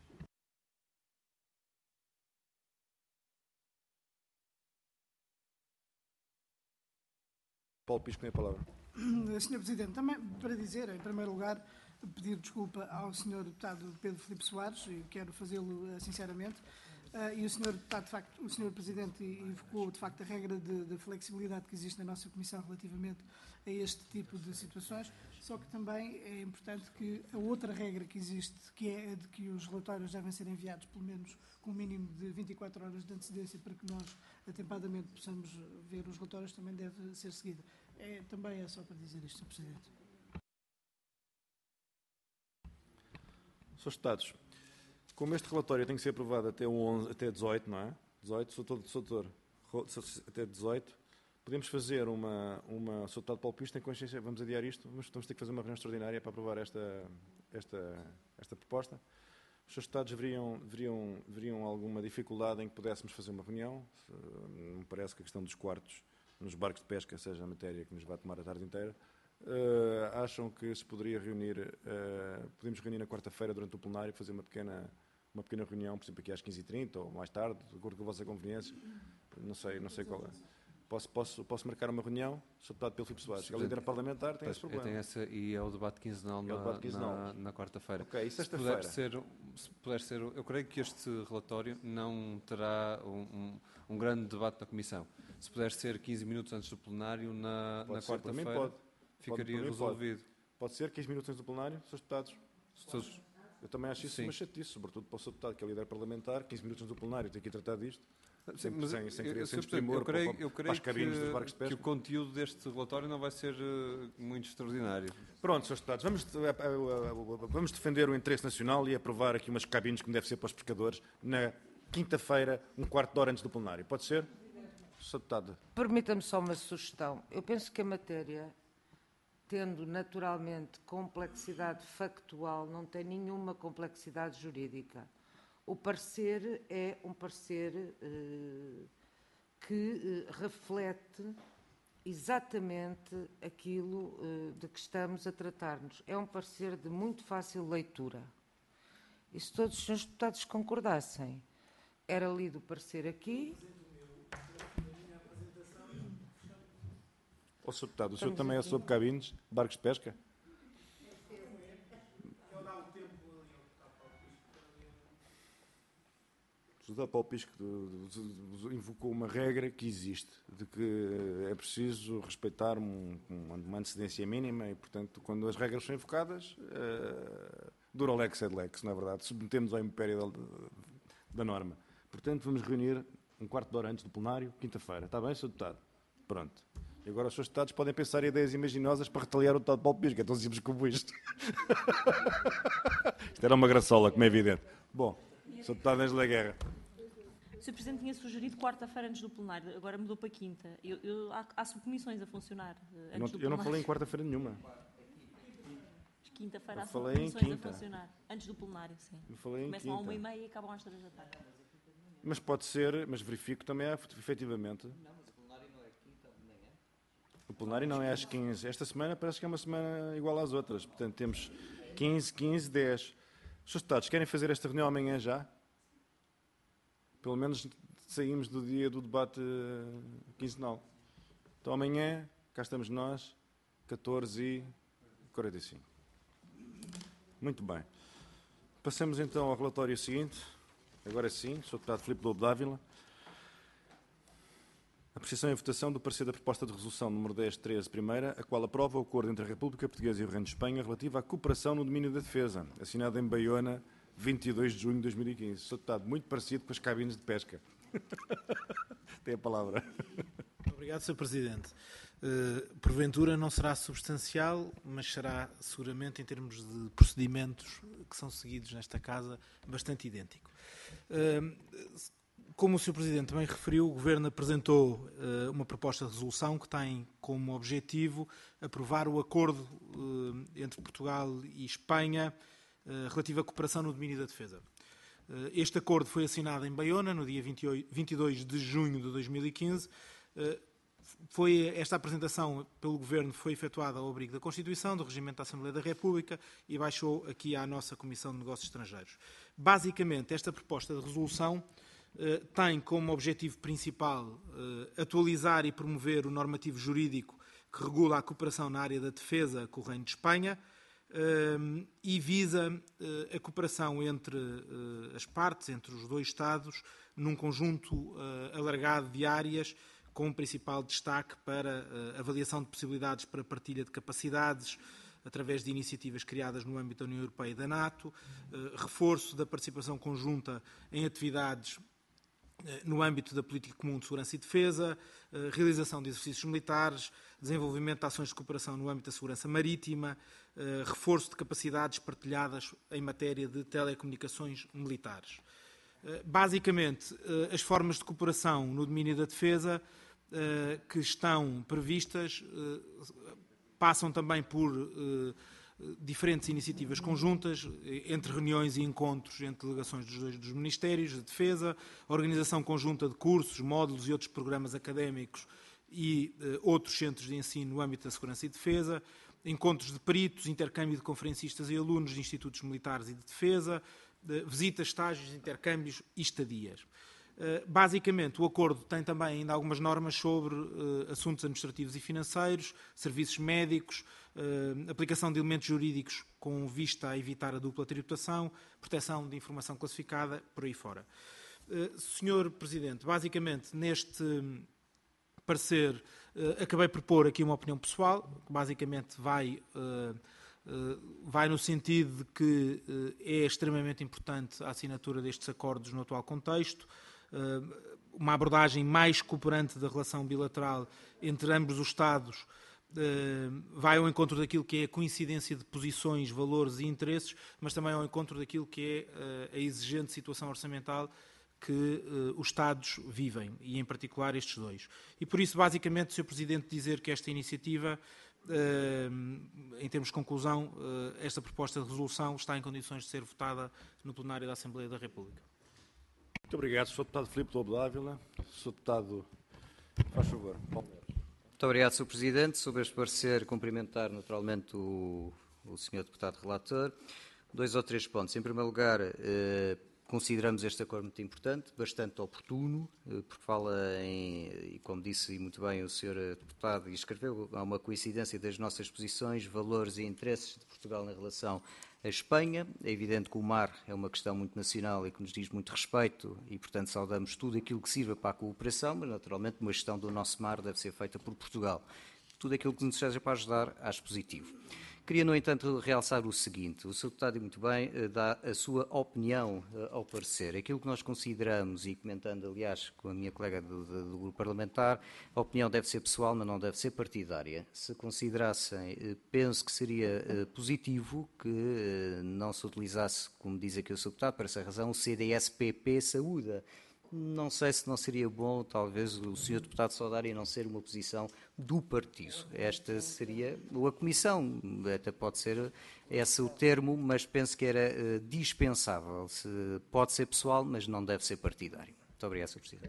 Paulo Pisco tem a palavra. Sr. Presidente, também para dizer, em primeiro lugar, pedir desculpa ao Sr. Deputado Pedro Filipe Soares, e quero fazê-lo sinceramente, e o Sr. Deputado, de facto, o Sr. Presidente invocou, de facto, a regra de flexibilidade que existe na nossa Comissão relativamente a este tipo de situações, só que também é importante que a outra regra que existe, que é a de que os relatórios devem ser enviados pelo menos com um mínimo de 24 horas de antecedência para que nós atempadamente possamos ver os relatórios, também deve ser seguida. Também é só para dizer isto, Sr. Presidente. Srs. Deputados, como este relatório tem que ser aprovado até 18, não é? 18, Sr. até 18, podemos fazer uma Sr. Deputado Paulo Pisco, tem consciência, vamos adiar isto, vamos ter que fazer uma reunião extraordinária para aprovar esta proposta. Os Srs. Deputados veriam alguma dificuldade em que pudéssemos fazer uma reunião? Não me parece que a questão dos quartos nos barcos de pesca seja a matéria que nos vai tomar a tarde inteira. Acham que se poderia reunir, podemos reunir na quarta-feira durante o plenário, fazer uma pequena reunião, por exemplo, aqui às 15h30 ou mais tarde, de acordo com a vossa conveniência? Não sei qual é. Posso marcar uma reunião? Sr. Deputado Pedro Filipe Soares, que é líder parlamentar, tem esse problema. E é o debate quinzenal na quarta-feira. Ok, e sexta-feira? Se puder ser, eu creio que este relatório não terá um grande debate na Comissão. Se puder ser 15 minutos antes do plenário, na quarta-feira, ficaria resolvido. Pode ser 15 minutos antes do plenário, Srs. Deputados? Todos. Eu também acho isso uma chatice, sobretudo para o Sr. Deputado, que é líder parlamentar, 15 minutos antes do plenário, tem que tratar disto. Sem querer ser desprimor para as cabines dos barcos de pesca. Que o conteúdo deste relatório não vai ser muito extraordinário. Pronto, Srs. Deputados, vamos defender o interesse nacional e aprovar aqui umas cabines como deve ser para os pescadores na quinta-feira, um quarto de hora antes do plenário. Pode ser? Sr. Deputado. Permita-me só uma sugestão. Eu penso que a matéria, tendo naturalmente complexidade factual, não tem nenhuma complexidade jurídica. O parecer é um parecer que reflete exatamente aquilo de que estamos a tratar-nos. É um parecer de muito fácil leitura. E se todos os senhores deputados concordassem, era lido o parecer aqui. Ó, Sr. Deputado, o senhor também é sobre cabines, barcos de pesca? O Sr. Paulo Pisco invocou uma regra que existe, de que é preciso respeitar uma antecedência mínima e, portanto, quando as regras são invocadas, dura o lex ed lex, não é verdade? Submetemos ao império da norma. Portanto, vamos reunir um quarto de hora antes do plenário, quinta-feira. Está bem, Sr. Deputado? Pronto. E agora os seus deputados podem pensar em ideias imaginosas para retaliar o deputado Paulo Pisco, é tão simples como isto. Isto era uma graçola, como é evidente. Bom, Sr. Deputado Ângela Guerra. O Sr. Presidente tinha sugerido quarta-feira antes do plenário, agora mudou para quinta. Há subcomissões a funcionar antes do plenário. Eu não falei em quarta-feira nenhuma. Quinta-feira há falei em subcomissões quinta. a funcionar. Antes do plenário, sim. Eu falei em Começam quinta. às 1h30 e acabam às 3 da tarde. Mas pode ser, mas verifico também, efetivamente. O plenário não é às 15. Esta semana parece que é uma semana igual às outras. Portanto, temos 15, 15, 10. Os senhores deputados querem fazer esta reunião amanhã já? Pelo menos saímos do dia do debate quinzenal. Então amanhã, cá estamos nós, 14h45. Muito bem. Passamos então ao relatório seguinte. Agora sim, Sr. Deputado Filipe Lobo Dávila. Apreciação e votação do parecer da proposta de resolução número 1013, primeira, a qual aprova o acordo entre a República Portuguesa e o Reino de Espanha relativa à cooperação no domínio da defesa, assinado em Baiona, 22 de junho de 2015. Sr. Deputado, muito parecido com as cabines de pesca. Tem a palavra. Obrigado, Sr. Presidente. Porventura não será substancial, mas será seguramente, em termos de procedimentos que são seguidos nesta Casa, bastante idêntico. Como o Sr. Presidente também referiu, o Governo apresentou uma proposta de resolução que tem como objetivo aprovar o acordo entre Portugal e Espanha relativo à cooperação no domínio da defesa. Este acordo foi assinado em Baiona no dia 22 de junho de 2015. Esta apresentação pelo Governo foi efetuada ao abrigo da Constituição, do Regimento da Assembleia da República e baixou aqui à nossa Comissão de Negócios Estrangeiros. Basicamente, esta proposta de resolução tem como objetivo principal atualizar e promover o normativo jurídico que regula a cooperação na área da defesa com o Reino de Espanha e visa a cooperação entre as partes, entre os dois Estados, num conjunto alargado de áreas, com o principal destaque para a avaliação de possibilidades para partilha de capacidades, através de iniciativas criadas no âmbito da União Europeia e da NATO, reforço da participação conjunta em atividades no âmbito da Política Comum de Segurança e Defesa, realização de exercícios militares, desenvolvimento de ações de cooperação no âmbito da segurança marítima, reforço de capacidades partilhadas em matéria de telecomunicações militares. Basicamente, as formas de cooperação no domínio da defesa que estão previstas passam também por diferentes iniciativas conjuntas, entre reuniões e encontros entre delegações dos Ministérios de Defesa, organização conjunta de cursos, módulos e outros programas académicos e outros centros de ensino no âmbito da segurança e defesa, encontros de peritos, intercâmbio de conferencistas e alunos de institutos militares e de defesa, visitas, estágios, intercâmbios e estadias. Basicamente, o acordo tem também ainda algumas normas sobre assuntos administrativos e financeiros, serviços médicos, aplicação de elementos jurídicos com vista a evitar a dupla tributação, proteção de informação classificada, por aí fora. Senhor Presidente, basicamente, neste parecer, acabei por pôr aqui uma opinião pessoal, que basicamente vai no sentido de que é extremamente importante a assinatura destes acordos no atual contexto, uma abordagem mais cooperante da relação bilateral entre ambos os Estados vai ao encontro daquilo que é a coincidência de posições, valores e interesses, mas também ao encontro daquilo que é a exigente situação orçamental que os Estados vivem, e em particular estes dois. E por isso, basicamente, Sr. Presidente, dizer que esta iniciativa, em termos de conclusão, esta proposta de resolução está em condições de ser votada no plenário da Assembleia da República. Muito obrigado, Sr. Deputado Filipe Lobo Dávila. Sr. Deputado, faz favor. Muito obrigado, Sr. Presidente. Sobre este parecer, cumprimentar naturalmente o Sr. Deputado Relator. 2 ou 3 pontos. Em primeiro lugar, consideramos este acordo muito importante, bastante oportuno, porque fala e como disse muito bem o Sr. Deputado e escreveu, há uma coincidência das nossas posições, valores e interesses de Portugal em relação à Espanha. É evidente que o mar é uma questão muito nacional e que nos diz muito respeito e, portanto, saudamos tudo aquilo que sirva para a cooperação, mas, naturalmente, uma gestão do nosso mar deve ser feita por Portugal. Tudo aquilo que nos seja para ajudar, acho positivo. Queria, no entanto, realçar o seguinte. O Sr. Deputado, muito bem, dá a sua opinião ao parecer. Aquilo que nós consideramos, e comentando, aliás, com a minha colega do grupo parlamentar, a opinião deve ser pessoal, mas não deve ser partidária. Se considerassem, penso que seria positivo que não se utilizasse, como diz aqui o Sr. Deputado, por essa razão, o CDS-PP Saúde. Não sei se não seria bom, talvez, o Sr. Deputado Saudário não ser uma posição do partido. Esta seria a comissão, até pode ser esse o termo, mas penso que era dispensável. Pode ser pessoal, mas não deve ser partidário. Muito obrigado, Sr. Presidente.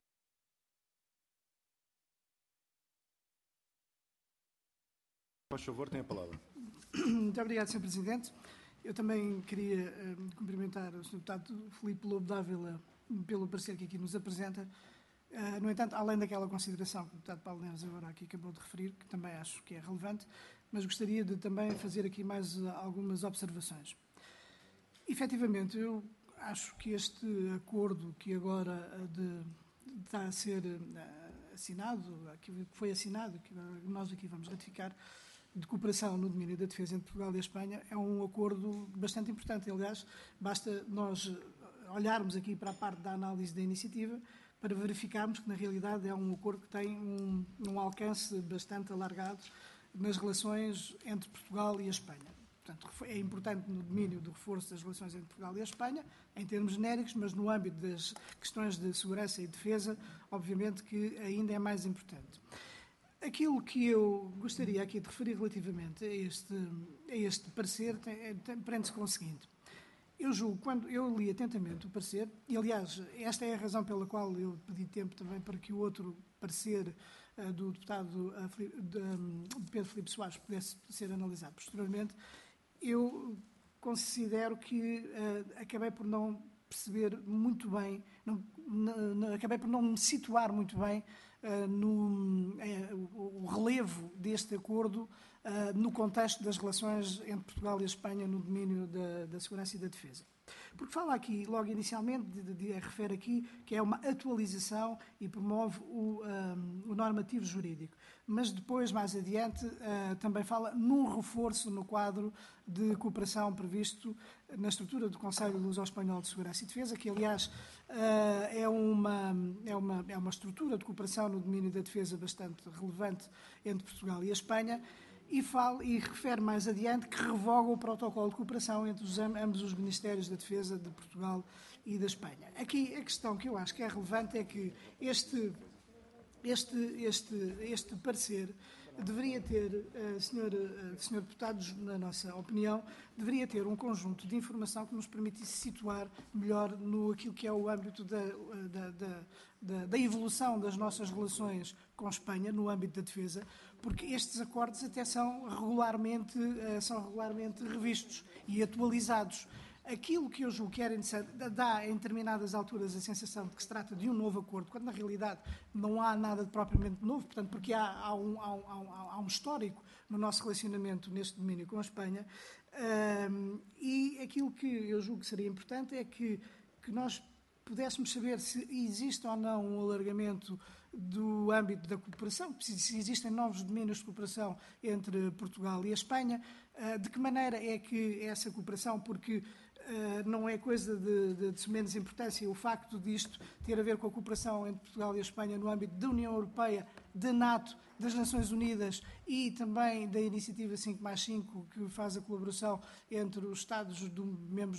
Por favor, tem a palavra. Muito obrigado, Sr. Presidente. Eu também queria cumprimentar o Sr. Deputado Filipe Lobo Dávila pelo parecer que aqui nos apresenta. No entanto, além daquela consideração que o deputado Paulo Neves agora aqui acabou de referir, que também acho que é relevante, mas gostaria de também fazer aqui mais algumas observações. Efetivamente, eu acho que este acordo que agora está a ser assinado, que foi assinado, que nós aqui vamos ratificar, de cooperação no domínio da defesa entre Portugal e a Espanha, é um acordo bastante importante. Aliás, basta nós olharmos aqui para a parte da análise da iniciativa para verificarmos que, na realidade, é um acordo que tem um alcance bastante alargado nas relações entre Portugal e a Espanha. Portanto, é importante no domínio do reforço das relações entre Portugal e a Espanha, em termos genéricos, mas no âmbito das questões de segurança e defesa, obviamente que ainda é mais importante. Aquilo que eu gostaria aqui de referir relativamente a este parecer prende-se com o seguinte. Eu julgo, quando eu li atentamente o parecer, e aliás, esta é a razão pela qual eu pedi tempo também para que o outro parecer do deputado Pedro Filipe Soares pudesse ser analisado posteriormente, eu considero que acabei por não perceber muito bem, acabei por não me situar muito bem o relevo deste acordo no contexto das relações entre Portugal e a Espanha no domínio da segurança e da defesa. Porque fala aqui, logo inicialmente, refere aqui que é uma atualização e promove o normativo jurídico. Mas depois, mais adiante, também fala num reforço no quadro de cooperação previsto na estrutura do Conselho Luso-Espanhol de Segurança e Defesa, que, aliás, é uma estrutura de cooperação no domínio da defesa bastante relevante entre Portugal e a Espanha, e refere mais adiante que revoga o protocolo de cooperação entre ambos os Ministérios da Defesa de Portugal e da Espanha. Aqui a questão que eu acho que é relevante é que este parecer deveria ter, senhor deputados, na nossa opinião, deveria ter um conjunto de informação que nos permitisse situar melhor no aquilo que é o âmbito da evolução das nossas relações com a Espanha no âmbito da defesa, porque estes acordos até são regularmente revistos e atualizados. Aquilo que eu julgo que era interessante dá, em determinadas alturas, a sensação de que se trata de um novo acordo, quando na realidade não há nada de propriamente novo, portanto, porque há um histórico no nosso relacionamento neste domínio com a Espanha, e aquilo que eu julgo que seria importante é que nós pudéssemos saber se existe ou não um alargamento do âmbito da cooperação, se existem novos domínios de cooperação entre Portugal e a Espanha, de que maneira é que essa cooperação, porque não é coisa de menos importância o facto disto ter a ver com a cooperação entre Portugal e a Espanha no âmbito da União Europeia, da NATO, das Nações Unidas e também da Iniciativa 5+5, que faz a colaboração entre os Estados membros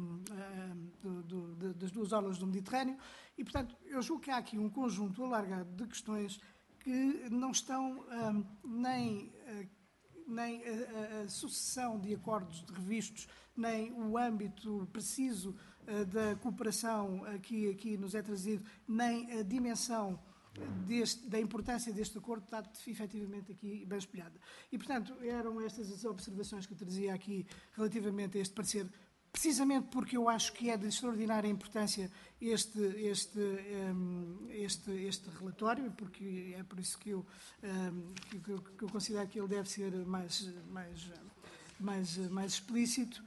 das duas orlas do Mediterrâneo. E, portanto, eu julgo que há aqui um conjunto alargado de questões que não estão nem a sucessão de acordos revistos, nem o âmbito preciso da cooperação aqui nos é trazido, nem a dimensão da importância deste acordo está efetivamente aqui bem espelhada. E, portanto, eram estas as observações que eu trazia aqui relativamente a este parecer, precisamente porque eu acho que é de extraordinária importância este relatório, porque é por isso que eu considero que ele deve ser mais explícito,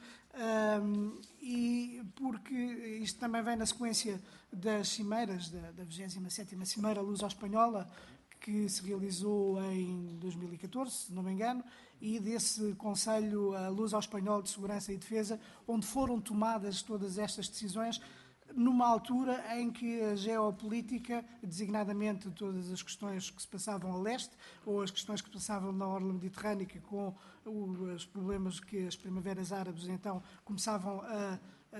e porque isto também vem na sequência das cimeiras, da 27ª Cimeira Luso-Espanhola, que se realizou em 2014, se não me engano, e desse Conselho Luso-Espanhol de Segurança e Defesa, onde foram tomadas todas estas decisões, numa altura em que a geopolítica, designadamente todas as questões que se passavam a leste, ou as questões que se passavam na orla mediterrânica, com os problemas que as primaveras árabes então começavam a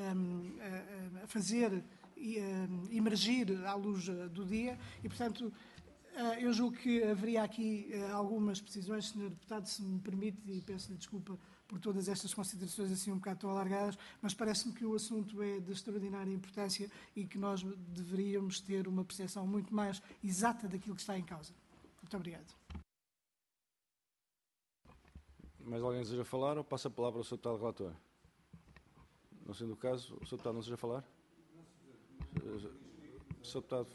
fazer emergir à luz do dia, e, portanto, eu julgo que haveria aqui algumas precisões, Sr. Deputado, se me permite, e peço-lhe desculpa por todas estas considerações assim um bocado tão alargadas, mas parece-me que o assunto é de extraordinária importância e que nós deveríamos ter uma percepção muito mais exata daquilo que está em causa. Muito obrigado. Mais alguém deseja falar ou passa a palavra ao Sr. Deputado Relator? Não sendo o caso, o Sr. Deputado não deseja falar? Sr. Deputado...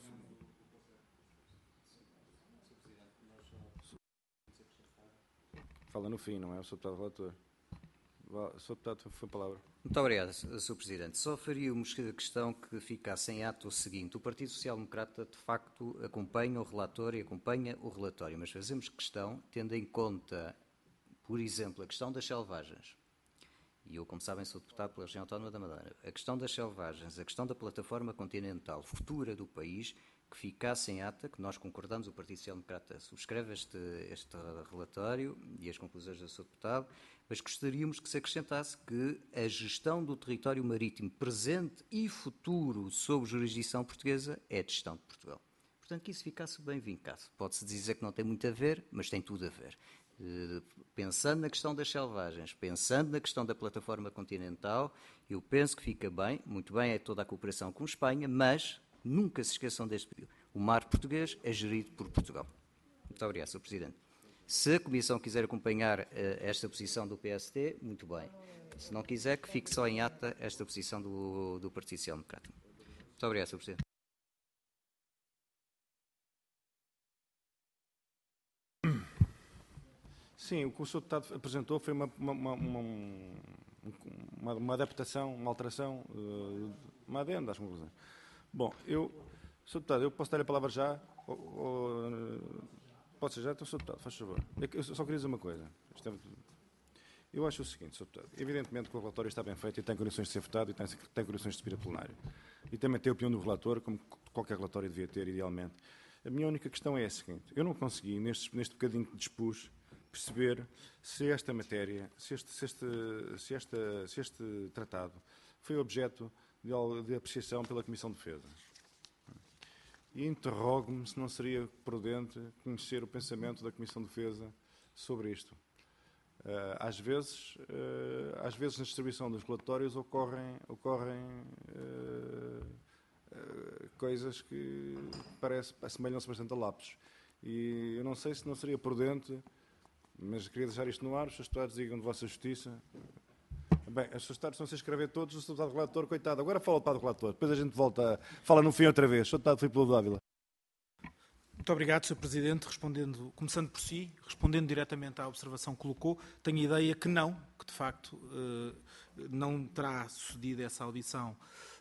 Fala no fim, não é o Sr. Deputado Relator. O Sr. Deputado, foi a palavra. Muito obrigado, Sr. Presidente. Só faríamos a questão que ficasse em ato o seguinte. O Partido Social Democrata, de facto, acompanha o relator e acompanha o relatório, mas fazemos questão, tendo em conta, por exemplo, a questão das selvagens E eu, como sabem, sou deputado pela região autónoma da Madeira. A questão das selvagens, a questão da plataforma continental futura do país, que ficasse em ata, que nós concordamos, o Partido Social Democrata subscreve este relatório e as conclusões do Sr. Deputado, mas gostaríamos que se acrescentasse que a gestão do território marítimo presente e futuro sob jurisdição portuguesa é de gestão de Portugal. Portanto, que isso ficasse bem vincado. Pode-se dizer que não tem muito a ver, mas tem tudo a ver. Pensando na questão das selvagens, pensando na questão da plataforma continental, eu penso que fica bem, muito bem é toda a cooperação com Espanha, mas nunca se esqueçam deste período. O mar português é gerido por Portugal. Muito obrigado, Sr. Presidente. Se a Comissão quiser acompanhar esta posição do PST, muito bem. Se não quiser, que fique só em ata esta posição do Partido Social Democrata. Muito obrigado, Sr. Presidente. Sim, o que o Sr. Deputado apresentou foi uma adaptação, uma alteração, uma adenda às conclusões. Bom, Sr. Deputado, eu posso dar a palavra já? Pode ser já? Então, Sr. Deputado, faz favor. Eu só queria dizer uma coisa. Eu acho o seguinte, Sr. Deputado. Evidentemente que o relatório está bem feito e tem condições de ser votado e tem condições de subir a plenário. E também tem a opinião do relator, como qualquer relatório devia ter, idealmente. A minha única questão é a seguinte. Eu não consegui, neste bocadinho que dispus, perceber se esta matéria, se este tratado foi objeto de apreciação pela Comissão de Defesa. E interrogo-me se não seria prudente conhecer o pensamento da Comissão de Defesa sobre isto. Às vezes na distribuição dos relatórios ocorrem coisas que assemelham-se bastante a lapsos. E eu não sei se não seria prudente, mas queria deixar isto no ar, os seus deputados digam de vossa justiça. Bem, os seus deputados estão-se a escrever todos, o deputado relator, coitado, agora fala o deputado relator, depois a gente fala no fim outra vez. O deputado Filipe Lobo Dávila. Muito obrigado, Sr. Presidente. Começando por si, respondendo diretamente à observação que colocou, tenho a ideia que de facto, não terá sucedido essa audição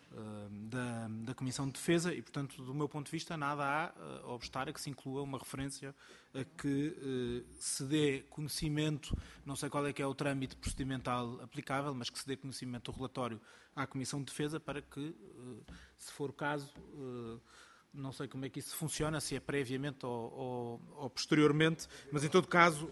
da Comissão de Defesa e, portanto, do meu ponto de vista, nada há a obstar a que se inclua uma referência a que se dê conhecimento, não sei qual é que é o trâmite procedimental aplicável, mas que se dê conhecimento do relatório à Comissão de Defesa para que, se for o caso, não sei como é que isso funciona, se é previamente ou posteriormente, mas em todo caso,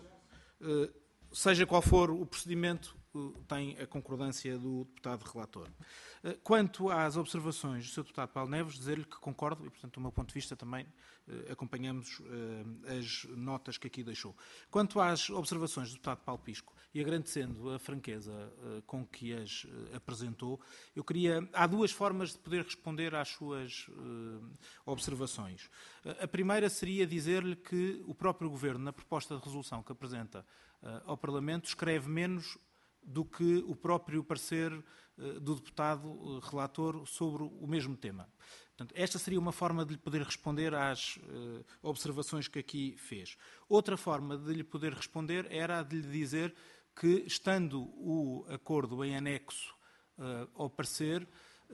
seja qual for o procedimento, tem a concordância do deputado relator. Quanto às observações do Sr. deputado Paulo Neves, dizer-lhe que concordo e, portanto, do meu ponto de vista também acompanhamos as notas que aqui deixou. Quanto às observações do deputado Paulo Pisco, e agradecendo a franqueza com que as apresentou, há duas formas de poder responder às suas observações. A primeira seria dizer-lhe que o próprio Governo, na proposta de resolução que apresenta ao Parlamento, escreve menos do que o próprio parecer do deputado relator sobre o mesmo tema. Portanto, esta seria uma forma de lhe poder responder às observações que aqui fez. Outra forma de lhe poder responder era a de lhe dizer que, estando o acordo em anexo ao parecer,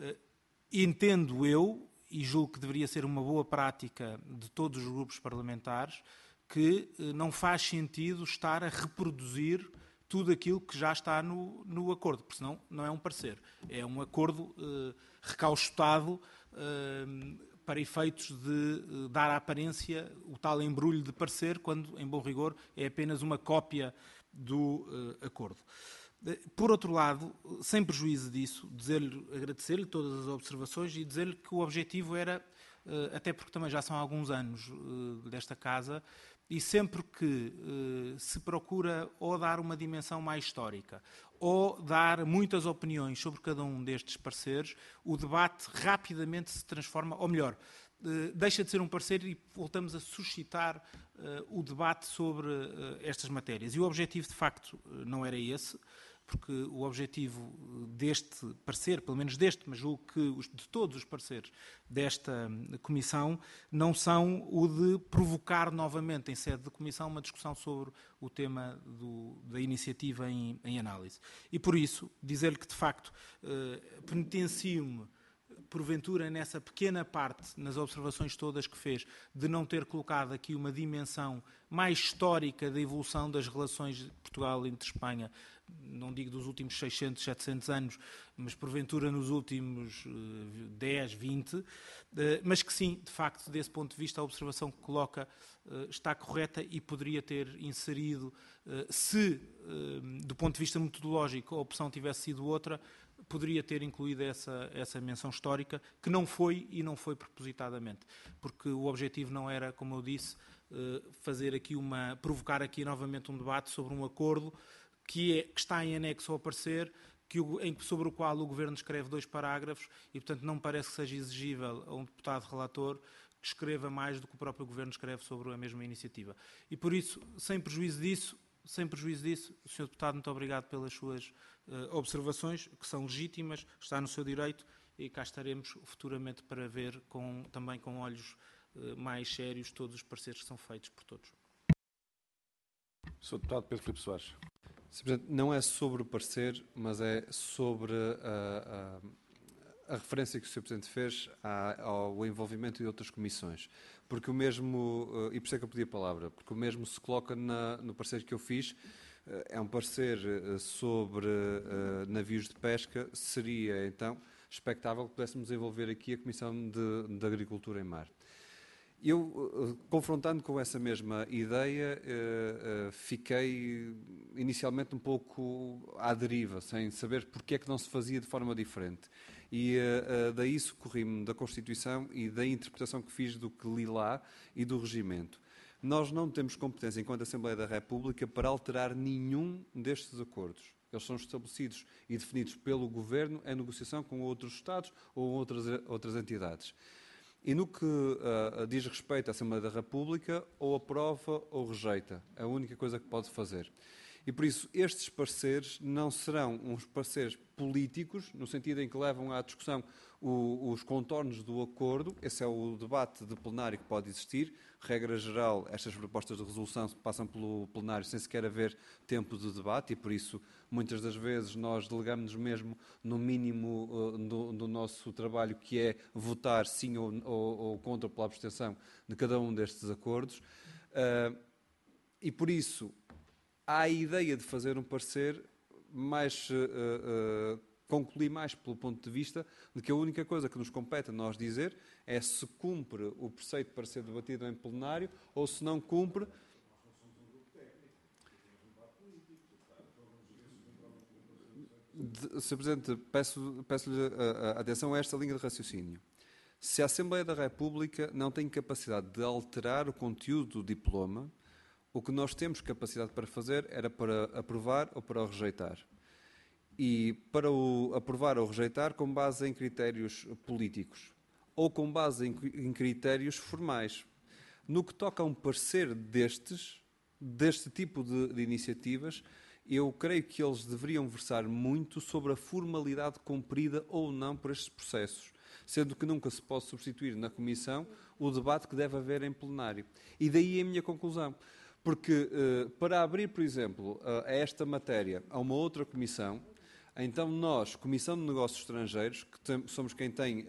entendo eu, e julgo que deveria ser uma boa prática de todos os grupos parlamentares, que não faz sentido estar a reproduzir tudo aquilo que já está no acordo, porque senão não é um parecer. É um acordo recauchutado para efeitos de dar à aparência o tal embrulho de parecer, quando, em bom rigor, é apenas uma cópia do acordo. Por outro lado, sem prejuízo disso, agradecer-lhe todas as observações e dizer-lhe que o objetivo era, até porque também já são alguns anos desta casa, e sempre que se procura ou dar uma dimensão mais histórica ou dar muitas opiniões sobre cada um destes pareceres, o debate rapidamente se transforma, ou melhor, deixa de ser um parecer e voltamos a suscitar o debate sobre estas matérias. E o objetivo, de facto, não era esse, porque o objetivo deste parecer, pelo menos deste, mas julgo que de todos os pareceres desta Comissão, não são o de provocar novamente, em sede de Comissão, uma discussão sobre o tema da iniciativa em análise. E por isso, dizer-lhe que, de facto, penitencio-me porventura, nessa pequena parte, nas observações todas que fez, de não ter colocado aqui uma dimensão mais histórica da evolução das relações de Portugal entre Espanha, não digo dos últimos 600, 700 anos, mas porventura nos últimos 10, 20, mas que sim, de facto, desse ponto de vista, a observação que coloca está correta e poderia ter inserido, se do ponto de vista metodológico a opção tivesse sido outra, poderia ter incluído essa menção histórica, que não foi e não foi propositadamente, porque o objetivo não era, como eu disse, provocar aqui novamente um debate sobre um acordo que está em anexo ao parecer, sobre o qual o Governo escreve 2 parágrafos e, portanto, não me parece que seja exigível a um deputado relator que escreva mais do que o próprio Governo escreve sobre a mesma iniciativa. E, por isso, sem prejuízo disso, Sr. Deputado, muito obrigado pelas suas observações, que são legítimas, está no seu direito, e cá estaremos futuramente para ver também com olhos mais sérios todos os pareceres que são feitos por todos. Sr. Deputado Pedro Filipe Soares. Sr. Presidente, não é sobre o parecer, mas é sobre a referência que o Sr. Presidente fez ao envolvimento de outras comissões. Porque o mesmo, e por isso é que eu pedi a palavra, porque o mesmo se coloca no parecer que eu fiz, é um parecer sobre navios de pesca, seria então expectável que pudéssemos envolver aqui a Comissão de Agricultura em Mar. Eu, confrontando com essa mesma ideia, fiquei inicialmente um pouco à deriva, sem saber porque é que não se fazia de forma diferente. E daí socorri-me da Constituição e da interpretação que fiz do que li lá e do regimento. Nós não temos competência, enquanto Assembleia da República, para alterar nenhum destes acordos. Eles são estabelecidos e definidos pelo Governo em negociação com outros Estados ou outras entidades. E no que diz respeito à Assembleia da República, ou aprova ou rejeita. É a única coisa que pode fazer. E por isso estes pareceres não serão uns pareceres políticos, no sentido em que levam à discussão os contornos do acordo. Esse é o debate de plenário que pode existir. Regra geral, estas propostas de resolução passam pelo plenário sem sequer haver tempo de debate e por isso muitas das vezes nós delegamos mesmo no mínimo do nosso trabalho, que é votar sim ou contra pela abstenção de cada um destes acordos. E por isso há a ideia de fazer um parecer mais concluir mais pelo ponto de vista de que a única coisa que nos compete a nós dizer é se cumpre o preceito para ser debatido em plenário ou se não cumpre. Sr. Presidente, peço-lhe atenção a esta linha de raciocínio. Se a Assembleia da República não tem capacidade de alterar o conteúdo do diploma, o que nós temos capacidade para fazer era para aprovar ou para o rejeitar. E para o aprovar ou rejeitar com base em critérios políticos ou com base em critérios formais. No que toca a um parecer deste tipo de iniciativas, eu creio que eles deveriam versar muito sobre a formalidade cumprida ou não por estes processos, sendo que nunca se pode substituir na Comissão o debate que deve haver em plenário. E daí a minha conclusão. Porque para abrir, por exemplo, a esta matéria a uma outra comissão, então nós, Comissão de Negócios Estrangeiros, que somos quem tem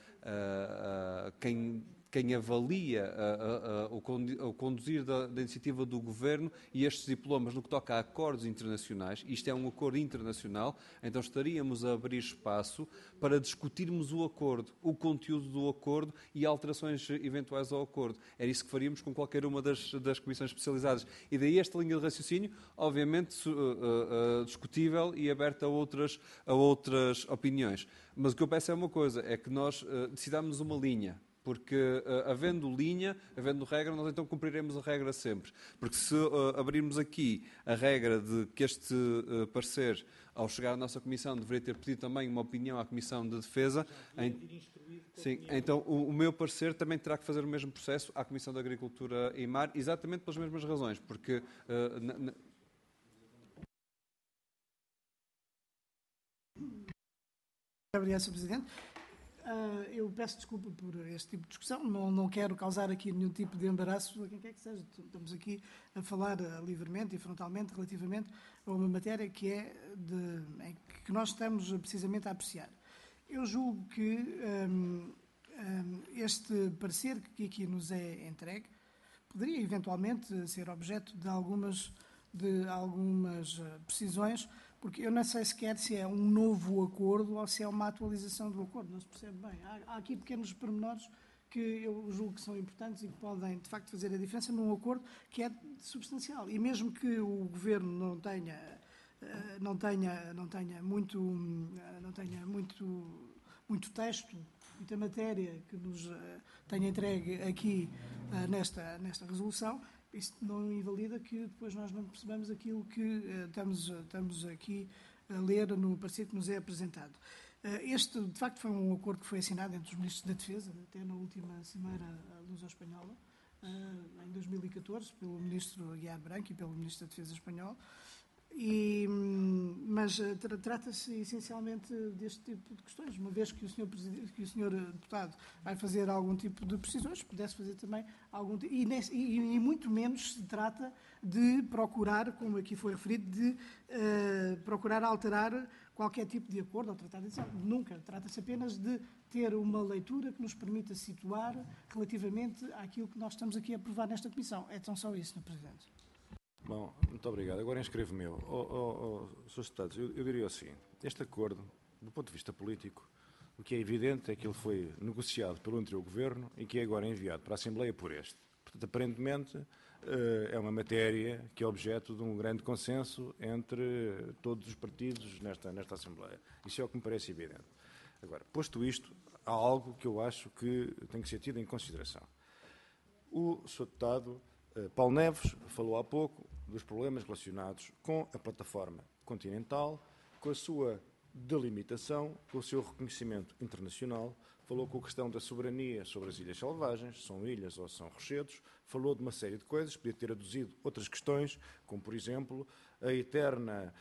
quem avalia o conduzir da iniciativa do Governo e estes diplomas no que toca a acordos internacionais, isto é um acordo internacional, então estaríamos a abrir espaço para discutirmos o acordo, o conteúdo do acordo e alterações eventuais ao acordo. Era isso que faríamos com qualquer uma das comissões especializadas. E daí esta linha de raciocínio, obviamente discutível e aberta a outras opiniões. Mas o que eu peço é uma coisa, é que nós decidamos uma linha. Porque, havendo linha, havendo regra, nós então cumpriremos a regra sempre. Porque se abrirmos aqui a regra de que este parecer, ao chegar à nossa Comissão, deveria ter pedido também uma opinião à Comissão de Defesa, então o meu parecer também terá que fazer o mesmo processo à Comissão de Agricultura e Mar, exatamente pelas mesmas razões. Porque... Obrigado, Sr. Presidente. Eu peço desculpa por este tipo de discussão, não quero causar aqui nenhum tipo de embaraço a quem quer que seja. Estamos aqui a falar livremente e frontalmente relativamente a uma matéria que nós estamos precisamente a apreciar. Eu julgo que este parecer que aqui nos é entregue poderia eventualmente ser objeto de algumas precisões, porque eu não sei sequer se é um novo acordo ou se é uma atualização do acordo, não se percebe bem. Há aqui pequenos pormenores que eu julgo que são importantes e que podem, de facto, fazer a diferença num acordo que é substancial. E mesmo que o Governo não tenha muito texto, muita matéria que nos tenha entregue aqui nesta resolução, isso não invalida que depois nós não percebamos aquilo que estamos aqui a ler no parecer que nos é apresentado. Este, de facto, foi um acordo que foi assinado entre os ministros da Defesa, até na última Cimeira Luso-Espanhola, em 2014, pelo ministro Aguiar Branco e pelo ministro da Defesa espanhol. Mas trata-se essencialmente deste tipo de questões, uma vez que o senhor deputado vai fazer algum tipo de precisões, pudesse fazer também algum tipo, e muito menos se trata de procurar, como aqui foi referido, de procurar alterar qualquer tipo de acordo ou tratado disso. Nunca. Trata-se apenas de ter uma leitura que nos permita situar relativamente àquilo que nós estamos aqui a aprovar nesta Comissão. É tão só isso, Sr. Presidente. Bom, muito obrigado. Agora inscrevo-me eu. Srs. Deputados, eu diria o seguinte. Este acordo, do ponto de vista político, o que é evidente é que ele foi negociado pelo anterior Governo e que é agora enviado para a Assembleia por este. Portanto, aparentemente, é uma matéria que é objeto de um grande consenso entre todos os partidos nesta Assembleia. Isso é o que me parece evidente. Agora, posto isto, há algo que eu acho que tem que ser tido em consideração. O Sr. Deputado Paulo Neves falou há pouco dos problemas relacionados com a plataforma continental, com a sua delimitação, com o seu reconhecimento internacional, falou com a questão da soberania sobre as ilhas selvagens, são ilhas ou são rochedos, falou de uma série de coisas, podia ter aduzido outras questões, como, por exemplo, a eterna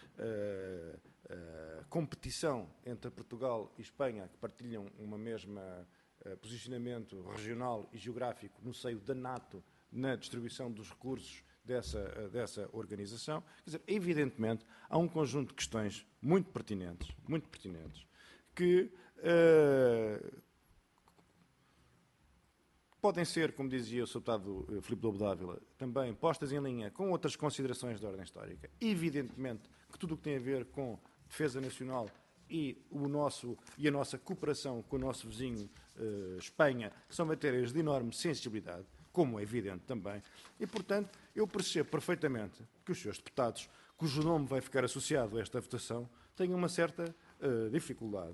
competição entre Portugal e Espanha, que partilham uma mesma posicionamento regional e geográfico no seio da NATO, na distribuição dos recursos dessa organização. Quer dizer, evidentemente, há um conjunto de questões muito pertinentes, que podem ser, como dizia o Sr. Deputado Filipe Lobo Dávila, também postas em linha com outras considerações de ordem histórica. Evidentemente que tudo o que tem a ver com defesa nacional e a nossa cooperação com o nosso vizinho Espanha são matérias de enorme sensibilidade, como é evidente também, e, portanto, eu percebo perfeitamente que os senhores deputados, cujo nome vai ficar associado a esta votação, tenham uma certa dificuldade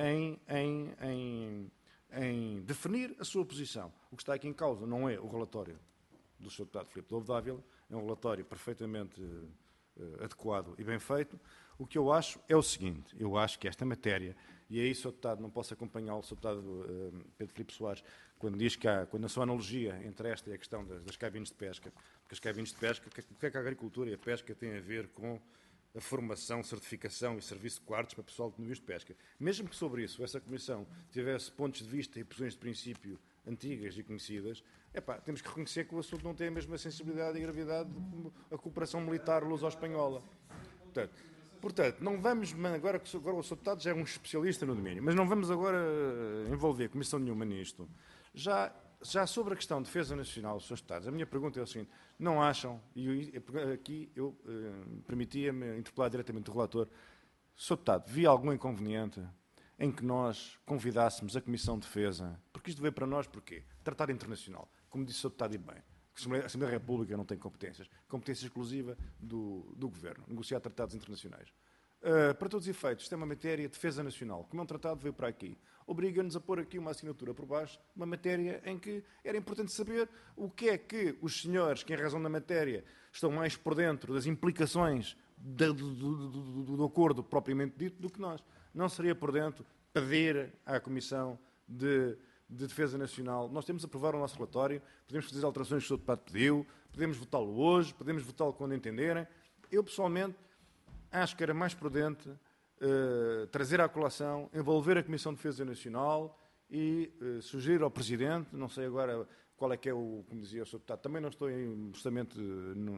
em definir a sua posição. O que está aqui em causa não é o relatório do Sr. Deputado Filipe Lobo Dávila, é um relatório perfeitamente adequado e bem feito. O que eu acho é o seguinte, eu acho que esta matéria, e aí, Sr. Deputado, não posso acompanhá-lo, Sr. Deputado Pedro Filipe Soares, quando diz que quando a sua analogia entre esta e a questão das cabines de pesca, porque as cabines de pesca, o que é que a agricultura e a pesca têm a ver com a formação, certificação e serviço de quartos para pessoal de navios de pesca? Mesmo que sobre isso essa Comissão tivesse pontos de vista e posições de princípio antigas e conhecidas, temos que reconhecer que o assunto não tem a mesma sensibilidade e gravidade como a cooperação militar luso-espanhola. Portanto, não vamos, agora o Sr. Deputado já é um especialista no domínio, mas não vamos agora envolver a Comissão nenhuma nisto. Já sobre a questão de defesa nacional, Srs. Deputados, a minha pergunta é o seguinte, não acham, e aqui eu permitia-me interpelar diretamente o relator, Sr. Deputado, via algum inconveniente em que nós convidássemos a Comissão de Defesa, porque isto veio para nós, porquê? Tratado internacional, como disse o Sr. Deputado e bem, a Assembleia da República não tem competência exclusiva do Governo, negociar tratados internacionais. Para todos os efeitos, isto é uma matéria de defesa nacional. Como é um tratado, veio para aqui. Obriga-nos a pôr aqui uma assinatura por baixo, uma matéria em que era importante saber o que é que os senhores, que em razão da matéria estão mais por dentro das implicações do acordo propriamente dito do que nós. Não seria por dentro pedir à Comissão de Defesa Nacional. Nós temos de aprovar o nosso relatório, podemos fazer as alterações que o Sr. Deputado pediu, podemos votá-lo hoje, podemos votá-lo quando entenderem. Eu, pessoalmente, acho que era mais prudente trazer à colação, envolver a Comissão de Defesa Nacional e sugerir ao Presidente, não sei agora qual é que é como dizia o Sr. Deputado, também não estou justamente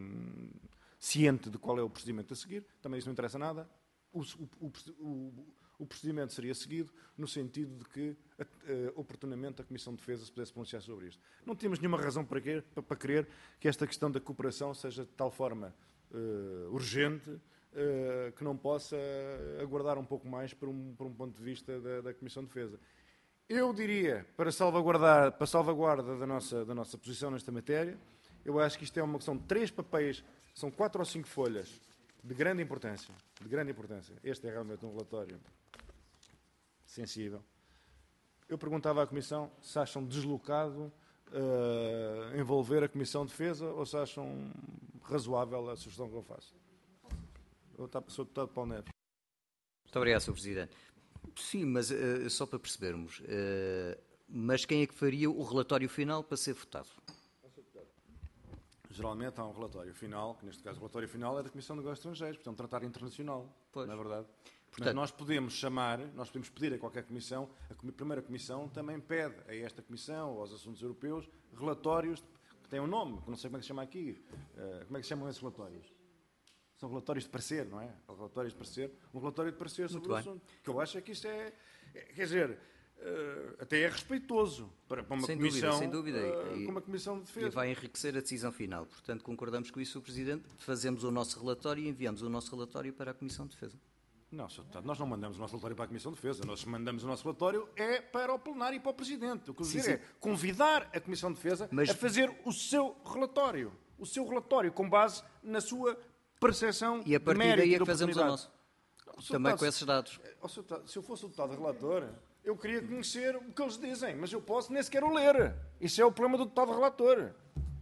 ciente de qual é o procedimento a seguir, também isso não interessa nada. O o procedimento seria seguido no sentido de que, oportunamente, a Comissão de Defesa se pudesse pronunciar sobre isto. Não temos nenhuma razão para crer que esta questão da cooperação seja de tal forma urgente que não possa aguardar um pouco mais por um ponto de vista da Comissão de Defesa. Eu diria, para salvaguarda da nossa posição nesta matéria, eu acho que isto é são 3 papéis, são 4 ou 5 folhas de grande importância. Este é realmente um relatório sensível. Eu perguntava à Comissão se acham deslocado envolver a Comissão de Defesa ou se acham razoável a sugestão que eu faço. Sou deputado Paulo Neves. Muito obrigado, Sr. Presidente. Sim, mas só para percebermos, mas quem é que faria o relatório final para ser votado? Geralmente há um relatório final, que neste caso o relatório final é da Comissão de Negócios Estrangeiros, portanto, tratar internacional, pois. Não é verdade? Portanto, mas nós podemos pedir a qualquer comissão, a primeira comissão também pede a esta comissão, ou aos assuntos europeus, relatórios que têm um nome, que não sei como é que se chama aqui. Como é que se chamam esses relatórios? São relatórios de parecer, não é? Relatórios de parecer, um relatório de parecer sobre o assunto. Que eu acho é que isto quer dizer, até é respeitoso para uma comissão, sem dúvida. Como a Comissão de Defesa. E vai enriquecer a decisão final. Portanto, concordamos com isso, Sr. Presidente. Fazemos o nosso relatório e enviamos o nosso relatório para a Comissão de Defesa. Não, Sr. Deputado, nós não mandamos o nosso relatório para a Comissão de Defesa. Nós mandamos o nosso relatório para o plenário e para o Presidente. O que eu dizer é convidar a Comissão de Defesa a fazer o seu relatório. O seu relatório com base na sua percepção e a partir de mérito daí é e que fazemos o nosso. Também com esses dados. Se eu fosse o deputado relator, eu queria conhecer o que eles dizem, mas eu posso nem sequer o ler. Isso é o problema do deputado relator.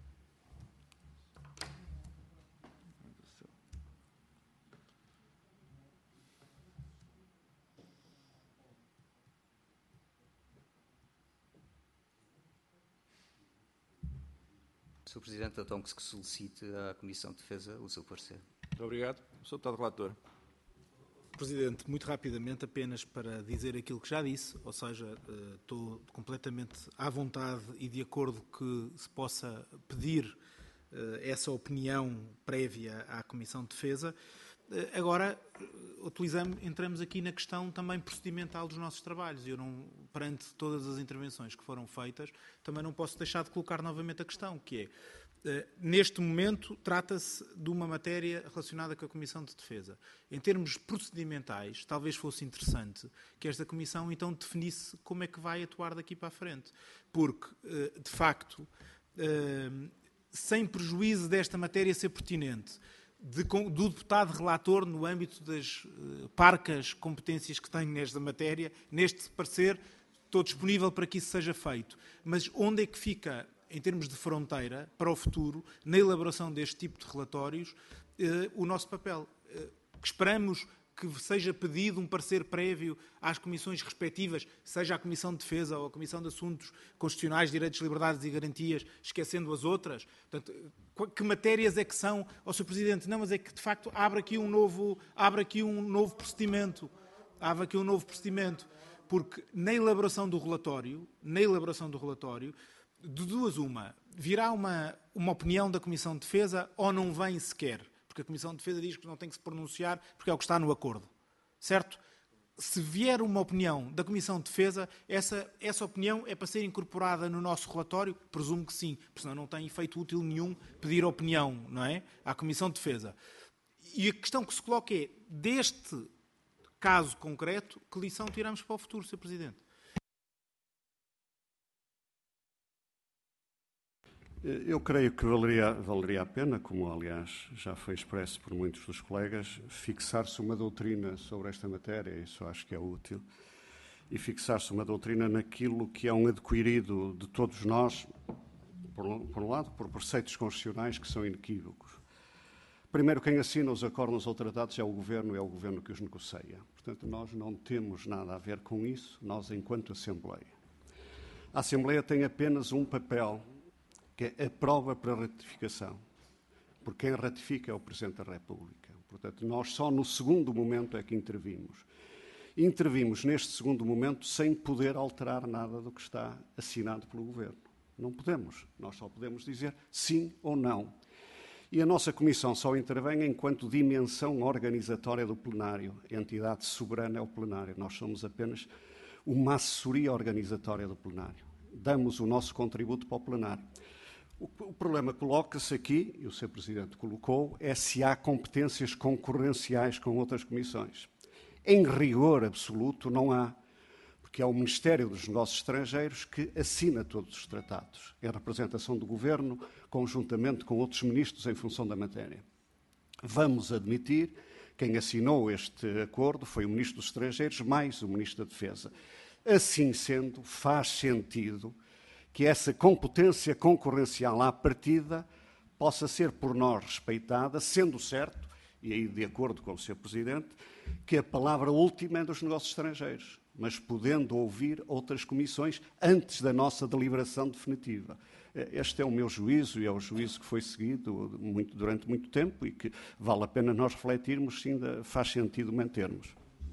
Sr. Presidente, então que se solicite à Comissão de Defesa o seu parecer. Muito obrigado. Sr. Deputado relator. Presidente, muito rapidamente, apenas para dizer aquilo que já disse, ou seja, estou completamente à vontade e de acordo que se possa pedir essa opinião prévia à Comissão de Defesa. Agora, entramos aqui na questão também procedimental dos nossos trabalhos. Eu não, perante todas as intervenções que foram feitas, também não posso deixar de colocar novamente a questão, que é, neste momento, trata-se de uma matéria relacionada com a Comissão de Defesa. Em termos procedimentais, talvez fosse interessante que esta Comissão, então, definisse como é que vai atuar daqui para a frente. Porque, de facto, sem prejuízo desta matéria ser pertinente, do deputado relator no âmbito das parcas competências que tenho nesta matéria, neste parecer, estou disponível para que isso seja feito. Mas onde é que fica, em termos de fronteira, para o futuro, na elaboração deste tipo de relatórios, o nosso papel? Esperamos que seja pedido um parecer prévio às comissões respectivas, seja a Comissão de Defesa ou a Comissão de Assuntos Constitucionais, Direitos, Liberdades e Garantias, esquecendo as outras. Portanto, que matérias é que são, ó Sr. Presidente? Não, mas é que, de facto, abre aqui um novo procedimento. Abre aqui um novo procedimento. Porque na elaboração do relatório, de duas uma, virá uma opinião da Comissão de Defesa ou não vem sequer? Porque a Comissão de Defesa diz que não tem que se pronunciar porque é o que está no acordo. Certo? Se vier uma opinião da Comissão de Defesa, essa opinião é para ser incorporada no nosso relatório? Presumo que sim, porque senão não tem efeito útil nenhum pedir opinião, não é? À Comissão de Defesa. E a questão que se coloca é, deste caso concreto, que lição tiramos para o futuro, Sr. Presidente? Eu creio que valeria a pena, como aliás já foi expresso por muitos dos colegas, fixar-se uma doutrina sobre esta matéria, isso acho que é útil, e fixar-se uma doutrina naquilo que é um adquirido de todos nós, por um lado, por preceitos constitucionais que são inequívocos. Primeiro, quem assina os acordos ou tratados é o Governo que os negocia. Portanto, nós não temos nada a ver com isso, nós enquanto Assembleia. A Assembleia tem apenas um papel, que é a prova para ratificação, porque quem ratifica é o Presidente da República. Portanto, nós só no segundo momento é que intervimos. Intervimos neste segundo momento sem poder alterar nada do que está assinado pelo Governo. Não podemos. Nós só podemos dizer sim ou não. E a nossa Comissão só intervém enquanto dimensão organizatória do plenário. A entidade soberana é o plenário. Nós somos apenas uma assessoria organizatória do plenário. Damos o nosso contributo para o plenário. O problema coloca-se aqui, e o Sr. Presidente colocou, é se há competências concorrenciais com outras comissões. Em rigor absoluto não há, porque é o Ministério dos Negócios Estrangeiros que assina todos os tratados, em representação do Governo, conjuntamente com outros ministros em função da matéria. Vamos admitir, quem assinou este acordo foi o Ministro dos Estrangeiros mais o Ministro da Defesa. Assim sendo, faz sentido que essa competência concorrencial à partida possa ser por nós respeitada, sendo certo, e aí de acordo com o Sr. Presidente, que a palavra última é dos negócios estrangeiros, mas podendo ouvir outras comissões antes da nossa deliberação definitiva. Este é o meu juízo e é o juízo que foi seguido durante muito tempo e que vale a pena nós refletirmos se ainda faz sentido mantermos.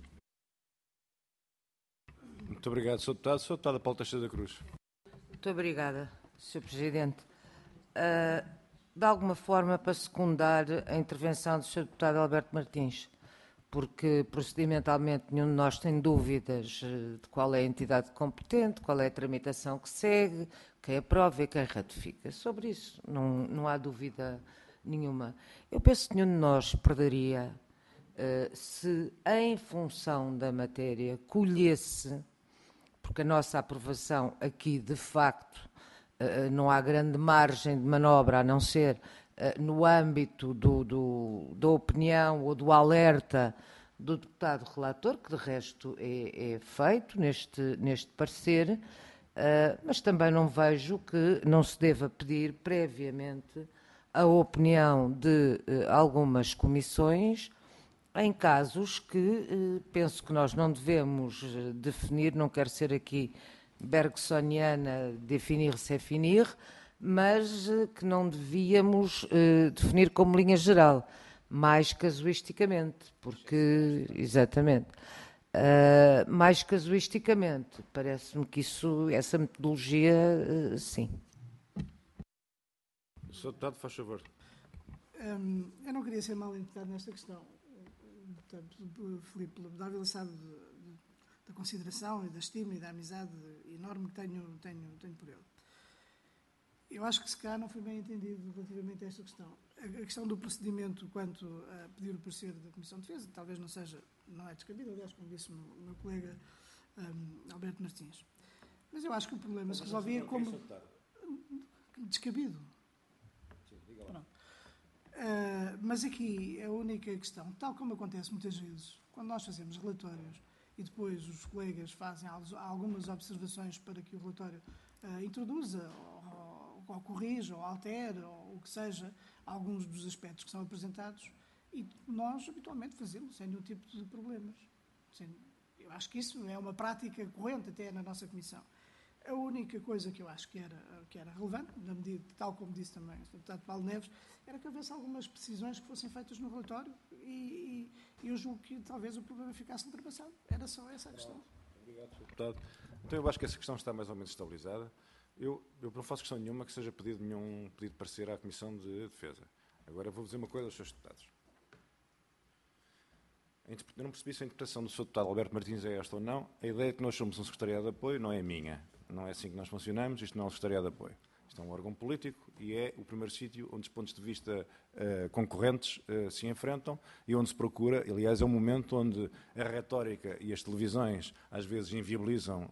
Muito obrigado, Sr. Deputado. Sr. Deputado Paulo Teixeira da Cruz. Muito obrigada, Sr. Presidente. De alguma forma, para secundar a intervenção do Sr. Deputado Alberto Martins, porque procedimentalmente nenhum de nós tem dúvidas de qual é a entidade competente, qual é a tramitação que segue, quem aprova e quem ratifica. Sobre isso não há dúvida nenhuma. Eu penso que nenhum de nós perderia se, em função da matéria, colhesse, porque a nossa aprovação aqui, de facto, não há grande margem de manobra, a não ser no âmbito da opinião ou do alerta do deputado relator, que de resto é feito neste parecer, mas também não vejo que não se deva pedir previamente a opinião de algumas comissões em casos que penso que nós não devemos definir, não quero ser aqui bergsoniana, definir-se é finir, mas que não devíamos definir como linha geral, mais casuisticamente, porque, exatamente, mais casuisticamente, parece-me que essa metodologia, sim. Sr. Deputado, faz favor. Eu não queria ser mal interpretado nesta questão. Portanto, Filipe Dávila sabe da consideração e da estima e da amizade enorme que tenho por ele. Eu acho que se calhar não foi bem entendido relativamente a esta questão. A questão do procedimento quanto a pedir o parecer da Comissão de Defesa talvez não é descabido, aliás, como disse o meu colega Alberto Martins. Mas eu acho que o problema se resolvia como descabido. Mas aqui a única questão, tal como acontece muitas vezes, quando nós fazemos relatórios e depois os colegas fazem algumas observações para que o relatório introduza ou corrija ou altere ou o que seja alguns dos aspectos que são apresentados, e nós habitualmente fazemos sem nenhum tipo de problemas. Eu acho que isso é uma prática corrente até na nossa Comissão. A única coisa que eu acho que era relevante, na medida, tal como disse também o deputado Paulo Neves, era que houvesse algumas precisões que fossem feitas no relatório e eu julgo que talvez o problema ficasse ultrapassado. Era só essa a questão. Obrigado, Sr. Deputado. Então eu acho que essa questão está mais ou menos estabilizada. Eu não faço questão nenhuma que seja pedido nenhum pedido de parecer à Comissão de Defesa. Agora vou dizer uma coisa aos seus deputados. Eu não percebi se a interpretação do Sr. Deputado Alberto Martins é esta ou não. A ideia de que nós somos um secretariado de apoio não é minha. Não é assim que nós funcionamos, isto não é um secretariado de apoio. Isto é um órgão político e é o primeiro sítio onde os pontos de vista concorrentes se enfrentam e onde se procura, aliás, é um momento onde a retórica e as televisões às vezes inviabilizam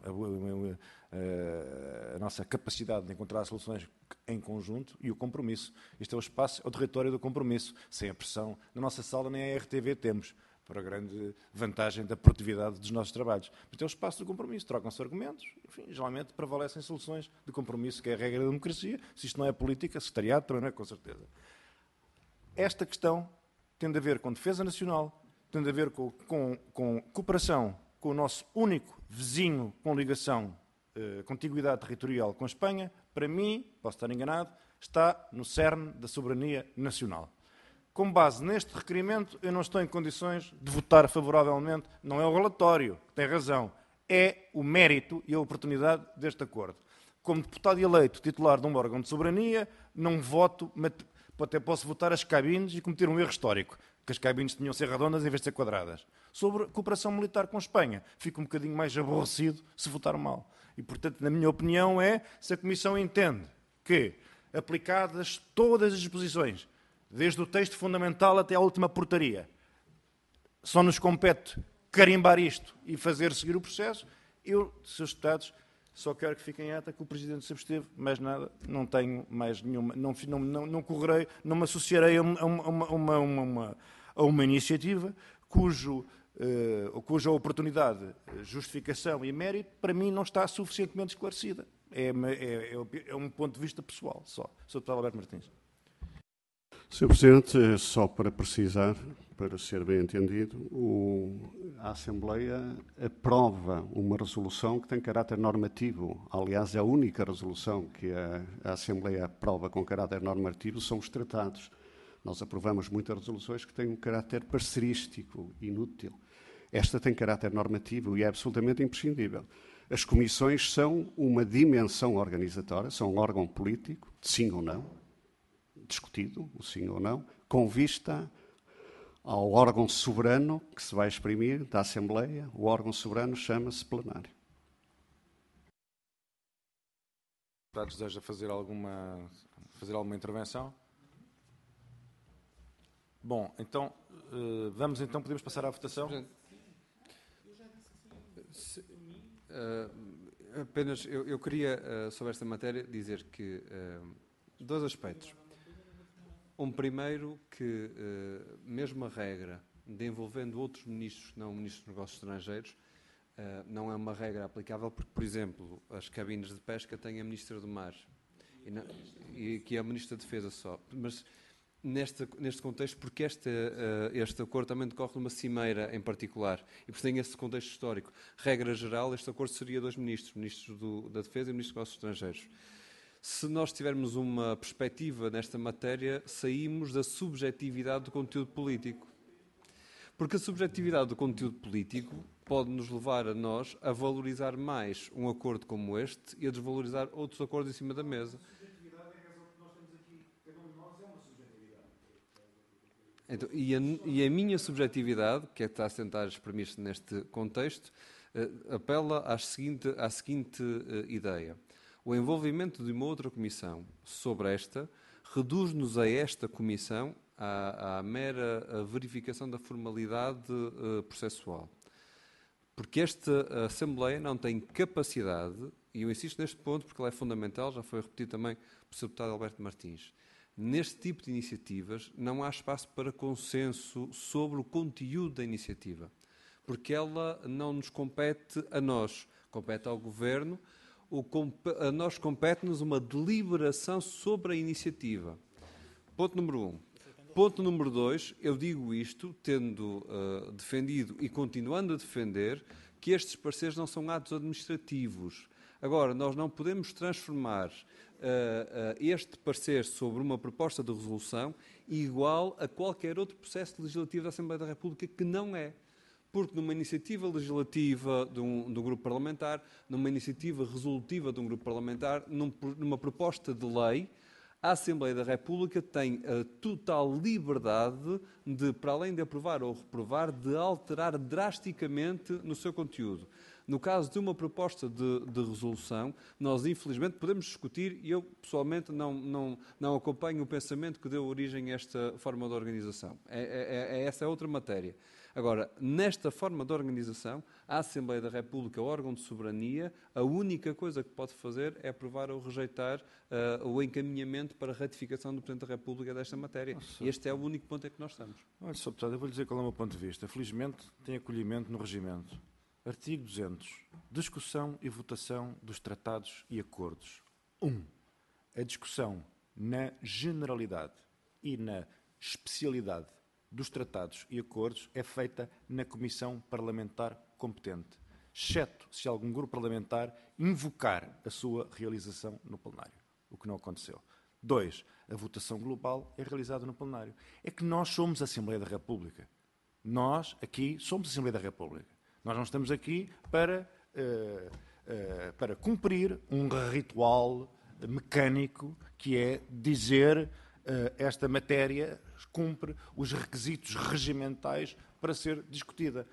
a nossa capacidade de encontrar soluções em conjunto e o compromisso. Este é o espaço, é o território do compromisso, sem a pressão. Na nossa sala nem a RTV temos, para a grande vantagem da produtividade dos nossos trabalhos. Portanto, é o espaço do compromisso, trocam-se argumentos, enfim, geralmente prevalecem soluções de compromisso, que é a regra da democracia. Se isto não é política, secretariado também não é, com certeza. Esta questão tem a ver com defesa nacional, tem a ver com cooperação com o nosso único vizinho com ligação, contiguidade territorial com a Espanha. Para mim, posso estar enganado, está no cerne da soberania nacional. Com base neste requerimento, eu não estou em condições de votar favoravelmente. Não é o relatório que tem razão, é o mérito e a oportunidade deste acordo. Como deputado eleito titular de um órgão de soberania, não voto Até posso votar as cabines e cometer um erro histórico, que as cabines tinham de ser redondas em vez de ser quadradas. Sobre cooperação militar com Espanha, fico um bocadinho mais aborrecido se votar mal. E, portanto, na minha opinião, se a Comissão entende que, aplicadas todas as disposições, desde o texto fundamental até à última portaria, só nos compete carimbar isto e fazer seguir o processo, eu, Srs. Deputados, só quero que fiquem em ata que o Presidente se absteve, mais nada, não tenho mais nenhuma, não correrei, não me associarei a uma iniciativa cuja oportunidade, justificação e mérito, para mim, não está suficientemente esclarecida. É um ponto de vista pessoal, só. Sr. Deputado Alberto Martins. Sr. Presidente, só para precisar, para ser bem entendido, a Assembleia aprova uma resolução que tem caráter normativo. Aliás, a única resolução que a Assembleia aprova com caráter normativo são os tratados. Nós aprovamos muitas resoluções que têm um caráter parcerístico, inútil. Esta tem caráter normativo e é absolutamente imprescindível. As comissões são uma dimensão organizatória, são um órgão político, sim ou não, discutido, o sim ou não, com vista ao órgão soberano que se vai exprimir da Assembleia. O órgão soberano chama-se plenário. O deputado deseja fazer alguma intervenção? Bom, então, podemos passar à votação? Apenas, eu queria, sobre esta matéria, dizer que dois aspectos. Um primeiro, que mesmo a regra de envolvendo outros ministros que não o Ministro dos Negócios Estrangeiros não é uma regra aplicável porque, por exemplo, as cabines de pesca têm a Ministra do Mar e que é a Ministra da Defesa só. Mas neste contexto, porque este acordo também decorre de uma cimeira em particular e porque tem esse contexto histórico. Regra geral, este acordo seria dois ministros, Ministro da Defesa e Ministro dos Negócios Estrangeiros. Se nós tivermos uma perspectiva nesta matéria, saímos da subjetividade do conteúdo político. Porque a subjetividade do conteúdo político pode nos levar a nós a valorizar mais um acordo como este e a desvalorizar outros acordos em cima da mesa. Então, e a minha subjetividade, que é que está a tentar exprimir-se neste contexto, apela à seguinte ideia. O envolvimento de uma outra comissão sobre esta reduz-nos a esta comissão à mera verificação da formalidade processual. Porque esta Assembleia não tem capacidade, e eu insisto neste ponto porque ele é fundamental, já foi repetido também pelo Sr. Deputado Alberto Martins, neste tipo de iniciativas não há espaço para consenso sobre o conteúdo da iniciativa, porque ela não nos compete a nós, compete ao Governo. A nós compete-nos uma deliberação sobre a iniciativa. Ponto número 1. Ponto número 2, eu digo isto tendo defendido e continuando a defender que estes pareceres não são atos administrativos. Agora, nós não podemos transformar este parecer sobre uma proposta de resolução igual a qualquer outro processo legislativo da Assembleia da República, que não é. Porque numa iniciativa legislativa de um grupo parlamentar, numa iniciativa resolutiva de um grupo parlamentar, numa proposta de lei, a Assembleia da República tem a total liberdade de, para além de aprovar ou reprovar, de alterar drasticamente no seu conteúdo. No caso de uma proposta de resolução, nós infelizmente podemos discutir, e eu pessoalmente não acompanho o pensamento que deu origem a esta forma de organização. Essa é outra matéria. Agora, nesta forma de organização, a Assembleia da República, órgão de soberania, a única coisa que pode fazer é aprovar ou rejeitar o encaminhamento para a ratificação do Presidente da República desta matéria. E este é o único ponto em que nós estamos. Olha, Sr. Deputado, eu vou lhe dizer qual é o meu ponto de vista. Felizmente, tem acolhimento no regimento. Artigo 200. Discussão e votação dos tratados e acordos. 1. A discussão na generalidade e na especialidade dos tratados e acordos é feita na Comissão Parlamentar competente, exceto se algum grupo parlamentar invocar a sua realização no plenário, o que não aconteceu. 2. A votação global é realizada no plenário. É que nós somos a Assembleia da República. Nós, aqui, somos a Assembleia da República. Nós não estamos aqui para cumprir um ritual mecânico que é dizer esta matéria cumpre os requisitos regimentais para ser discutida.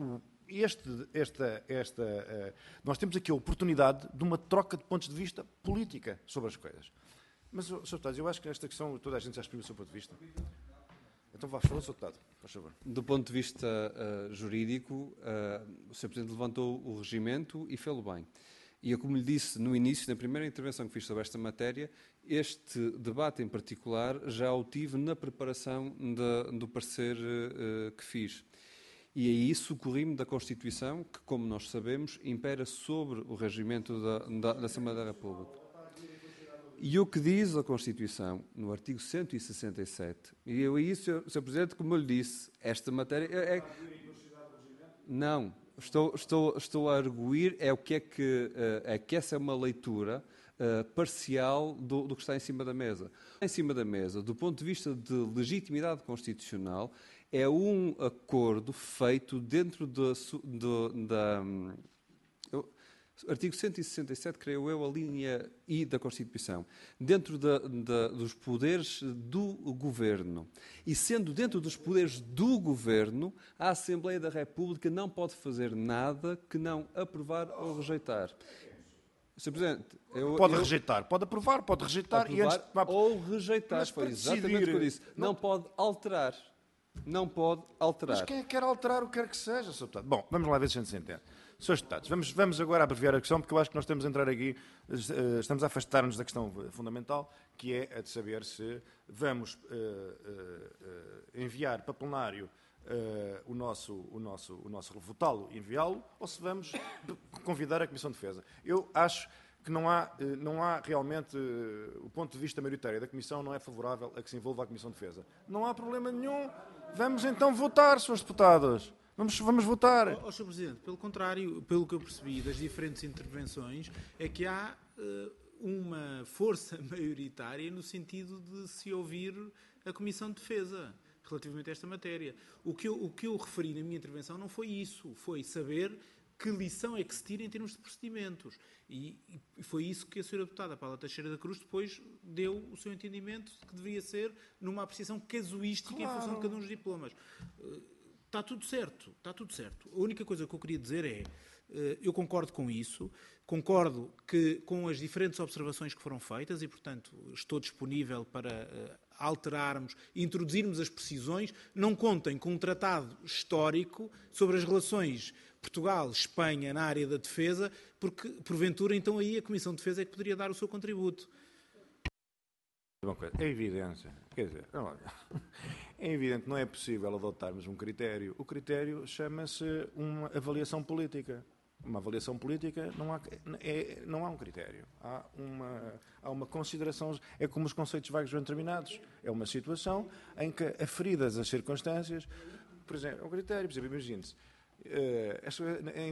Nós temos aqui a oportunidade de uma troca de pontos de vista política sobre as coisas. Mas, Sr. Deputado, eu acho que nesta questão toda a gente já exprimiu o seu ponto de vista. Então, vá, Sr. Deputado, faz favor. Do ponto de vista jurídico, o Sr. Presidente levantou o regimento e fê-lo bem. E eu, como lhe disse no início, na primeira intervenção que fiz sobre esta matéria, este debate em particular já o tive na preparação do parecer que fiz. E aí socorri-me da Constituição, que, como nós sabemos, impera sobre o regimento da Assembleia da República. E o que diz a Constituição, no artigo 167, e eu aí, Sr. Presidente, como eu lhe disse, esta matéria Não, estou a arguir é que essa é uma leitura parcial do que está em cima da mesa. Em cima da mesa, do ponto de vista de legitimidade constitucional, é um acordo feito dentro artigo 167, creio eu, a linha I da Constituição, dentro dos poderes do Governo. E sendo dentro dos poderes do Governo, a Assembleia da República não pode fazer nada que não aprovar ou rejeitar. Sr. Presidente, rejeitar, pode aprovar, pode rejeitar. Ou rejeitar, foi exatamente o que eu disse. Não pode alterar. Não pode alterar. Mas quem é que quer alterar o que quer que seja, Sr. Deputado? Bom, vamos lá ver se a gente se entende. Srs. Deputados, vamos agora abreviar a questão, porque eu acho que nós temos a entrar aqui, estamos a afastar-nos da questão fundamental, que é a de saber se vamos enviar para plenário votá-lo e enviá-lo, ou se vamos convidar a Comissão de Defesa. Eu acho que não há realmente, o ponto de vista maioritário da Comissão não é favorável a que se envolva a Comissão de Defesa. Não há problema nenhum. Vamos então votar, Srs. Deputados. Vamos votar. Sr. Presidente, pelo contrário, pelo que eu percebi das diferentes intervenções, é que há uma força maioritária no sentido de se ouvir a Comissão de Defesa relativamente a esta matéria. O que eu referi na minha intervenção não foi isso, foi saber que lição é que se tira em termos de procedimentos. E foi isso que a Sra. Deputada Paula Teixeira da Cruz depois deu o seu entendimento de que deveria ser numa apreciação casuística em função de cada um dos diplomas. Está tudo certo, está tudo certo. A única coisa que eu queria dizer é, eu concordo com isso, concordo com as diferentes observações que foram feitas e, portanto, estou disponível para alterarmos, introduzirmos as precisões. Não contem com um tratado histórico sobre as relações Portugal-Espanha na área da defesa, porque, porventura, então aí a Comissão de Defesa é que poderia dar o seu contributo. É evidente, quer dizer, é evidente, não é possível adotarmos um critério. O critério chama-se uma avaliação política. Uma avaliação política não há um critério. Há uma consideração, é como os conceitos vagos bem determinados. É uma situação em que, aferidas as circunstâncias, por exemplo, um critério, por exemplo, imagine-se, em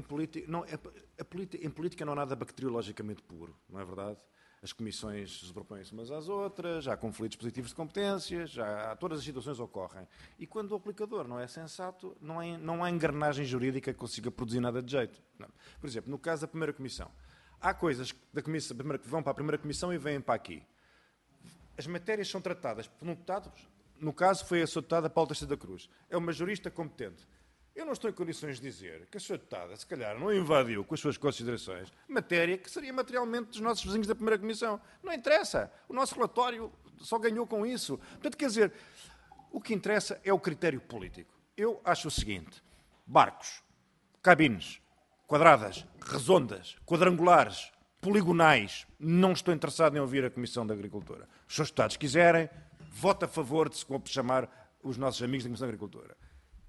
política não há nada bacteriologicamente puro, não é verdade? As comissões se propõem-se umas às outras, há conflitos positivos de competências, todas as situações ocorrem. E quando o aplicador não é sensato, não há engrenagem jurídica que consiga produzir nada de jeito. Não. Por exemplo, no caso da primeira comissão, há coisas que vão para a primeira comissão e vêm para aqui. As matérias são tratadas por um deputado, no caso foi a Sra. Deputada Paula Teixeira da Cruz. É uma jurista competente. Eu não estou em condições de dizer que a Sra. Deputada, se calhar, não invadiu com as suas considerações matéria que seria materialmente dos nossos vizinhos da primeira comissão. Não interessa. O nosso relatório só ganhou com isso. Portanto, quer dizer, o que interessa é o critério político. Eu acho o seguinte: barcos, cabines, quadradas, redondas, quadrangulares, poligonais, não estou interessado em ouvir a Comissão da Agricultura. Se os deputados quiserem, voto a favor de se chamar os nossos amigos da Comissão da Agricultura.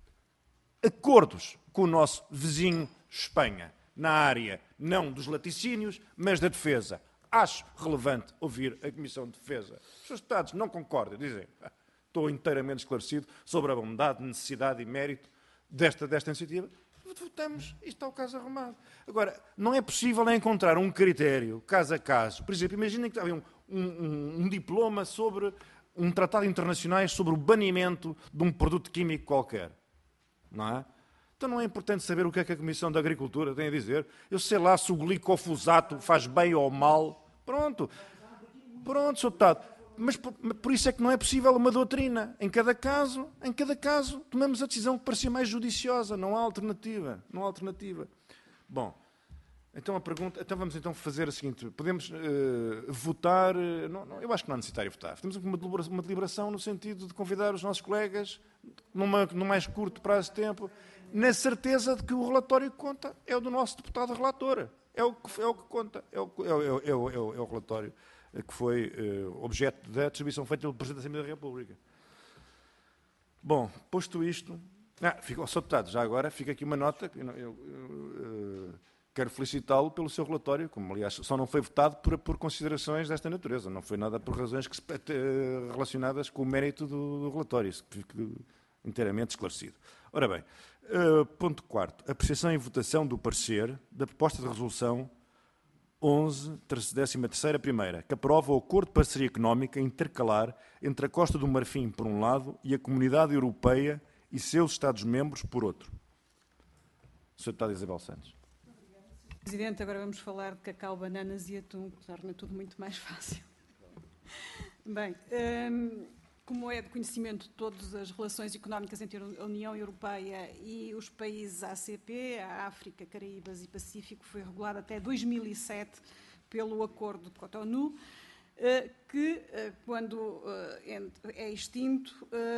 Acordos com o nosso vizinho Espanha, na área não dos laticínios, mas da defesa. Acho relevante ouvir a Comissão de Defesa. Os seus deputados não concordam, dizem, estou inteiramente esclarecido sobre a bondade, necessidade e mérito desta iniciativa. Votamos, isto está o caso arrumado. Agora, não é possível encontrar um critério, caso a caso. Por exemplo, imaginem que havia um diploma sobre um tratado internacional sobre o banimento de um produto químico qualquer. Não é? Então não é importante saber o que é que a Comissão da Agricultura tem a dizer. Eu sei lá se o glicofosato faz bem ou mal. Pronto, Sr. Deputado. Mas por isso é que não é possível uma doutrina. Em cada caso, tomamos a decisão que parecia mais judiciosa. Não há alternativa. Bom, então vamos então fazer o seguinte. Podemos votar... eu acho que não é necessário votar. Temos uma deliberação no sentido de convidar os nossos colegas no mais curto prazo de tempo, na certeza de que o relatório que conta é o do nosso deputado relator. É o que conta. É o relatório que foi objeto da distribuição feita pelo Presidente da Assembleia da República. Bom, posto isto... Sr. Deputado, já agora fica aqui uma nota. Quero felicitá-lo pelo seu relatório, como, aliás, só não foi votado por considerações desta natureza. Não foi nada por razões relacionadas com o mérito do relatório. Isso fica inteiramente esclarecido. Ora bem, ponto 4. Apreciação e votação do parecer da proposta de resolução 11/13ª primeira, que aprova o Acordo de Parceria Económica intercalar entre a Costa do Marfim, por um lado, e a Comunidade Europeia e seus Estados-membros, por outro. Sr. Deputado Isabel Santos. Presidente, agora vamos falar de cacau, bananas e atum, que torna tudo muito mais fácil. Bem, como é de conhecimento de todas as relações económicas entre a União Europeia e os países ACP, a África, Caraíbas e Pacífico, foi regulada até 2007 pelo Acordo de Cotonou, que, quando é extinto,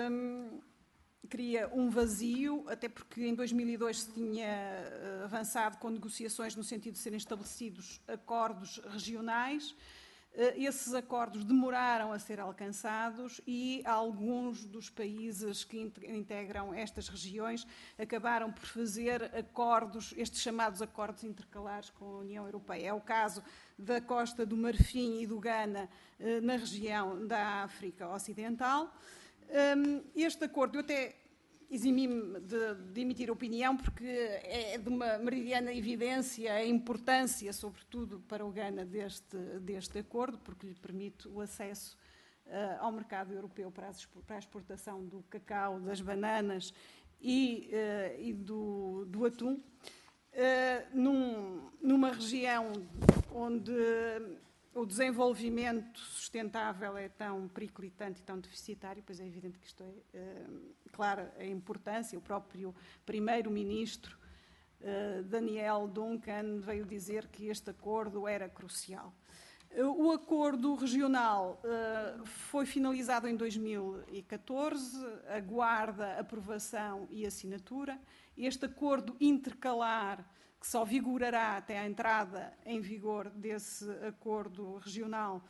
cria um vazio, até porque em 2002 se tinha avançado com negociações no sentido de serem estabelecidos acordos regionais. Esses acordos demoraram a ser alcançados e alguns dos países que integram estas regiões acabaram por fazer acordos, estes chamados acordos intercalares com a União Europeia. É o caso da Costa do Marfim e do Ghana, na região da África Ocidental. Este acordo, eu até eximi-me de emitir opinião, porque é de uma meridiana evidência a importância, sobretudo para o Ghana, deste acordo, porque lhe permite o acesso ao mercado europeu para a exportação do cacau, das bananas e do atum, numa região onde o desenvolvimento sustentável é tão periclitante e tão deficitário, pois é evidente que isto é, claro, a importância. O próprio primeiro-ministro, Daniel Duncan, veio dizer que este acordo era crucial. O acordo regional foi finalizado em 2014, aguarda aprovação e assinatura. Este acordo intercalar, que só vigorará até a entrada em vigor desse acordo regional,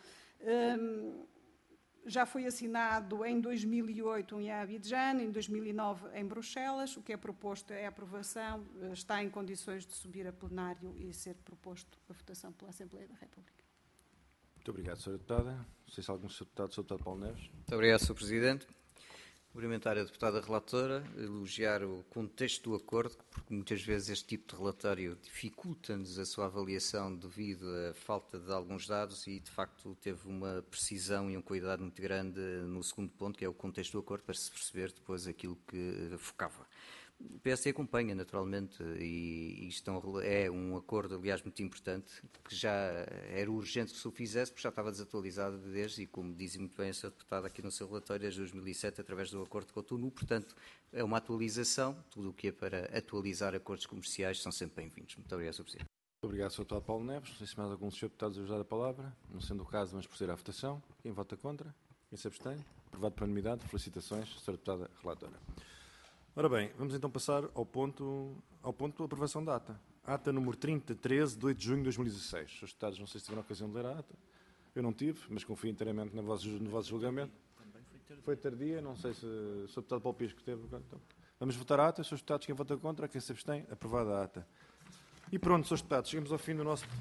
já foi assinado em 2008 em Abidjan, em 2009 em Bruxelas. O que é proposto é a aprovação, está em condições de subir a plenário e ser proposto a votação pela Assembleia da República. Muito obrigado, Sra. Deputada. Não sei se algum Sr. Deputado Paulo Neves. Muito obrigado, Sr. Presidente. Cumprimentar a deputada relatora, elogiar o contexto do acordo, porque muitas vezes este tipo de relatório dificulta-nos a sua avaliação devido à falta de alguns dados e, de facto, teve uma precisão e um cuidado muito grande no segundo ponto, que é o contexto do acordo, para se perceber depois aquilo que focava. O PSD acompanha, naturalmente, e isto é um acordo, aliás, muito importante, que já era urgente que se o fizesse, porque já estava desatualizado desde, e como diz muito bem a Sra. Deputada aqui no seu relatório, desde 2007, através do acordo de Cotonou. Portanto, é uma atualização. Tudo o que é para atualizar acordos comerciais são sempre bem-vindos. Muito obrigado, Sr. Presidente. Muito obrigado, Sr. Deputado Paulo Neves. Não sei se mais algum Sr. Deputado deseja usar a palavra. Não sendo o caso, vamos proceder à votação. Quem vota contra? Quem se abstém? Aprovado por unanimidade. Felicitações, Sra. Deputada Relatora. Ora bem, vamos então passar ao ponto de aprovação da ata. Ata número 3013, de 8 de junho de 2016. Os deputados, não sei se tiveram a ocasião de ler a ata. Eu não tive, mas confio inteiramente no vosso julgamento. Foi tardia, não sei se o Sr. Deputado Paulo Pisco teve. Então, vamos votar a ata. Sr. Deputados, quem vota contra, quem se abstém, aprovada a ata. E pronto, Sr. Deputados, chegamos ao fim do nosso...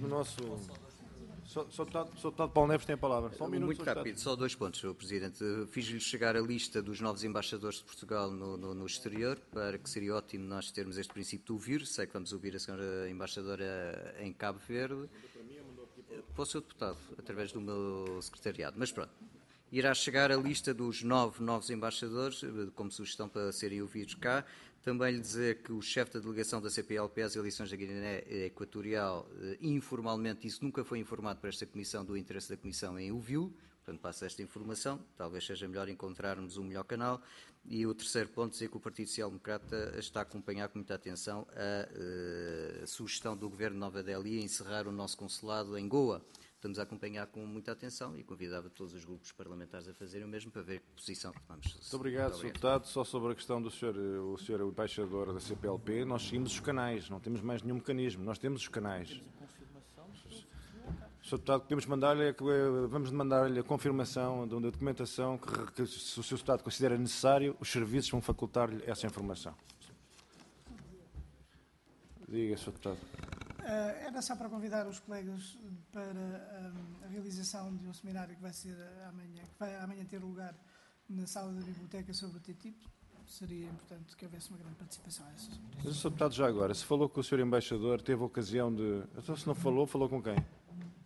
Sr. Deputado Paulo Neves tem a palavra. Só um minuto, muito rápido, só 2 pontos, Sr. Presidente. Fiz-lhe chegar a lista dos novos embaixadores de Portugal no exterior, para que seria ótimo nós termos este princípio de ouvir. Sei que vamos ouvir a senhora embaixadora em Cabo Verde. Para o Sr. Deputado, através do meu secretariado. Mas pronto. Irá chegar a lista dos 9 novos embaixadores, como sugestão para serem ouvidos cá. Também lhe dizer que o chefe da delegação da CPLP às eleições da Guiné Equatorial, informalmente, isso nunca foi informado para esta Comissão, do interesse da Comissão em ouvi-lo. Portanto, passa esta informação, talvez seja melhor encontrarmos um melhor canal. E o terceiro ponto, dizer que o Partido Social Democrata está a acompanhar com muita atenção a sugestão do Governo de Nova Delhi a encerrar o nosso consulado em Goa. Estamos a acompanhar com muita atenção e convidava todos os grupos parlamentares a fazerem o mesmo para ver que posição tomamos. Muito obrigado, Sr. Deputado. Só sobre a questão do o senhor embaixador da CPLP, nós seguimos os canais, não temos mais nenhum mecanismo, nós temos os canais. Sr. Deputado, vamos mandar-lhe a confirmação da documentação que se o Sr. Deputado considera necessário, os serviços vão facultar-lhe essa informação. Diga, Sr. Deputado. Era só para convidar os colegas para a realização de um seminário que vai ser amanhã, que vai amanhã ter lugar na sala da biblioteca sobre o TTIP. Seria importante que houvesse uma grande participação a essas. Mas, Sr. Deputado, já agora, se falou com o Sr. Embaixador, teve ocasião de... Então, se não falou, falou com quem?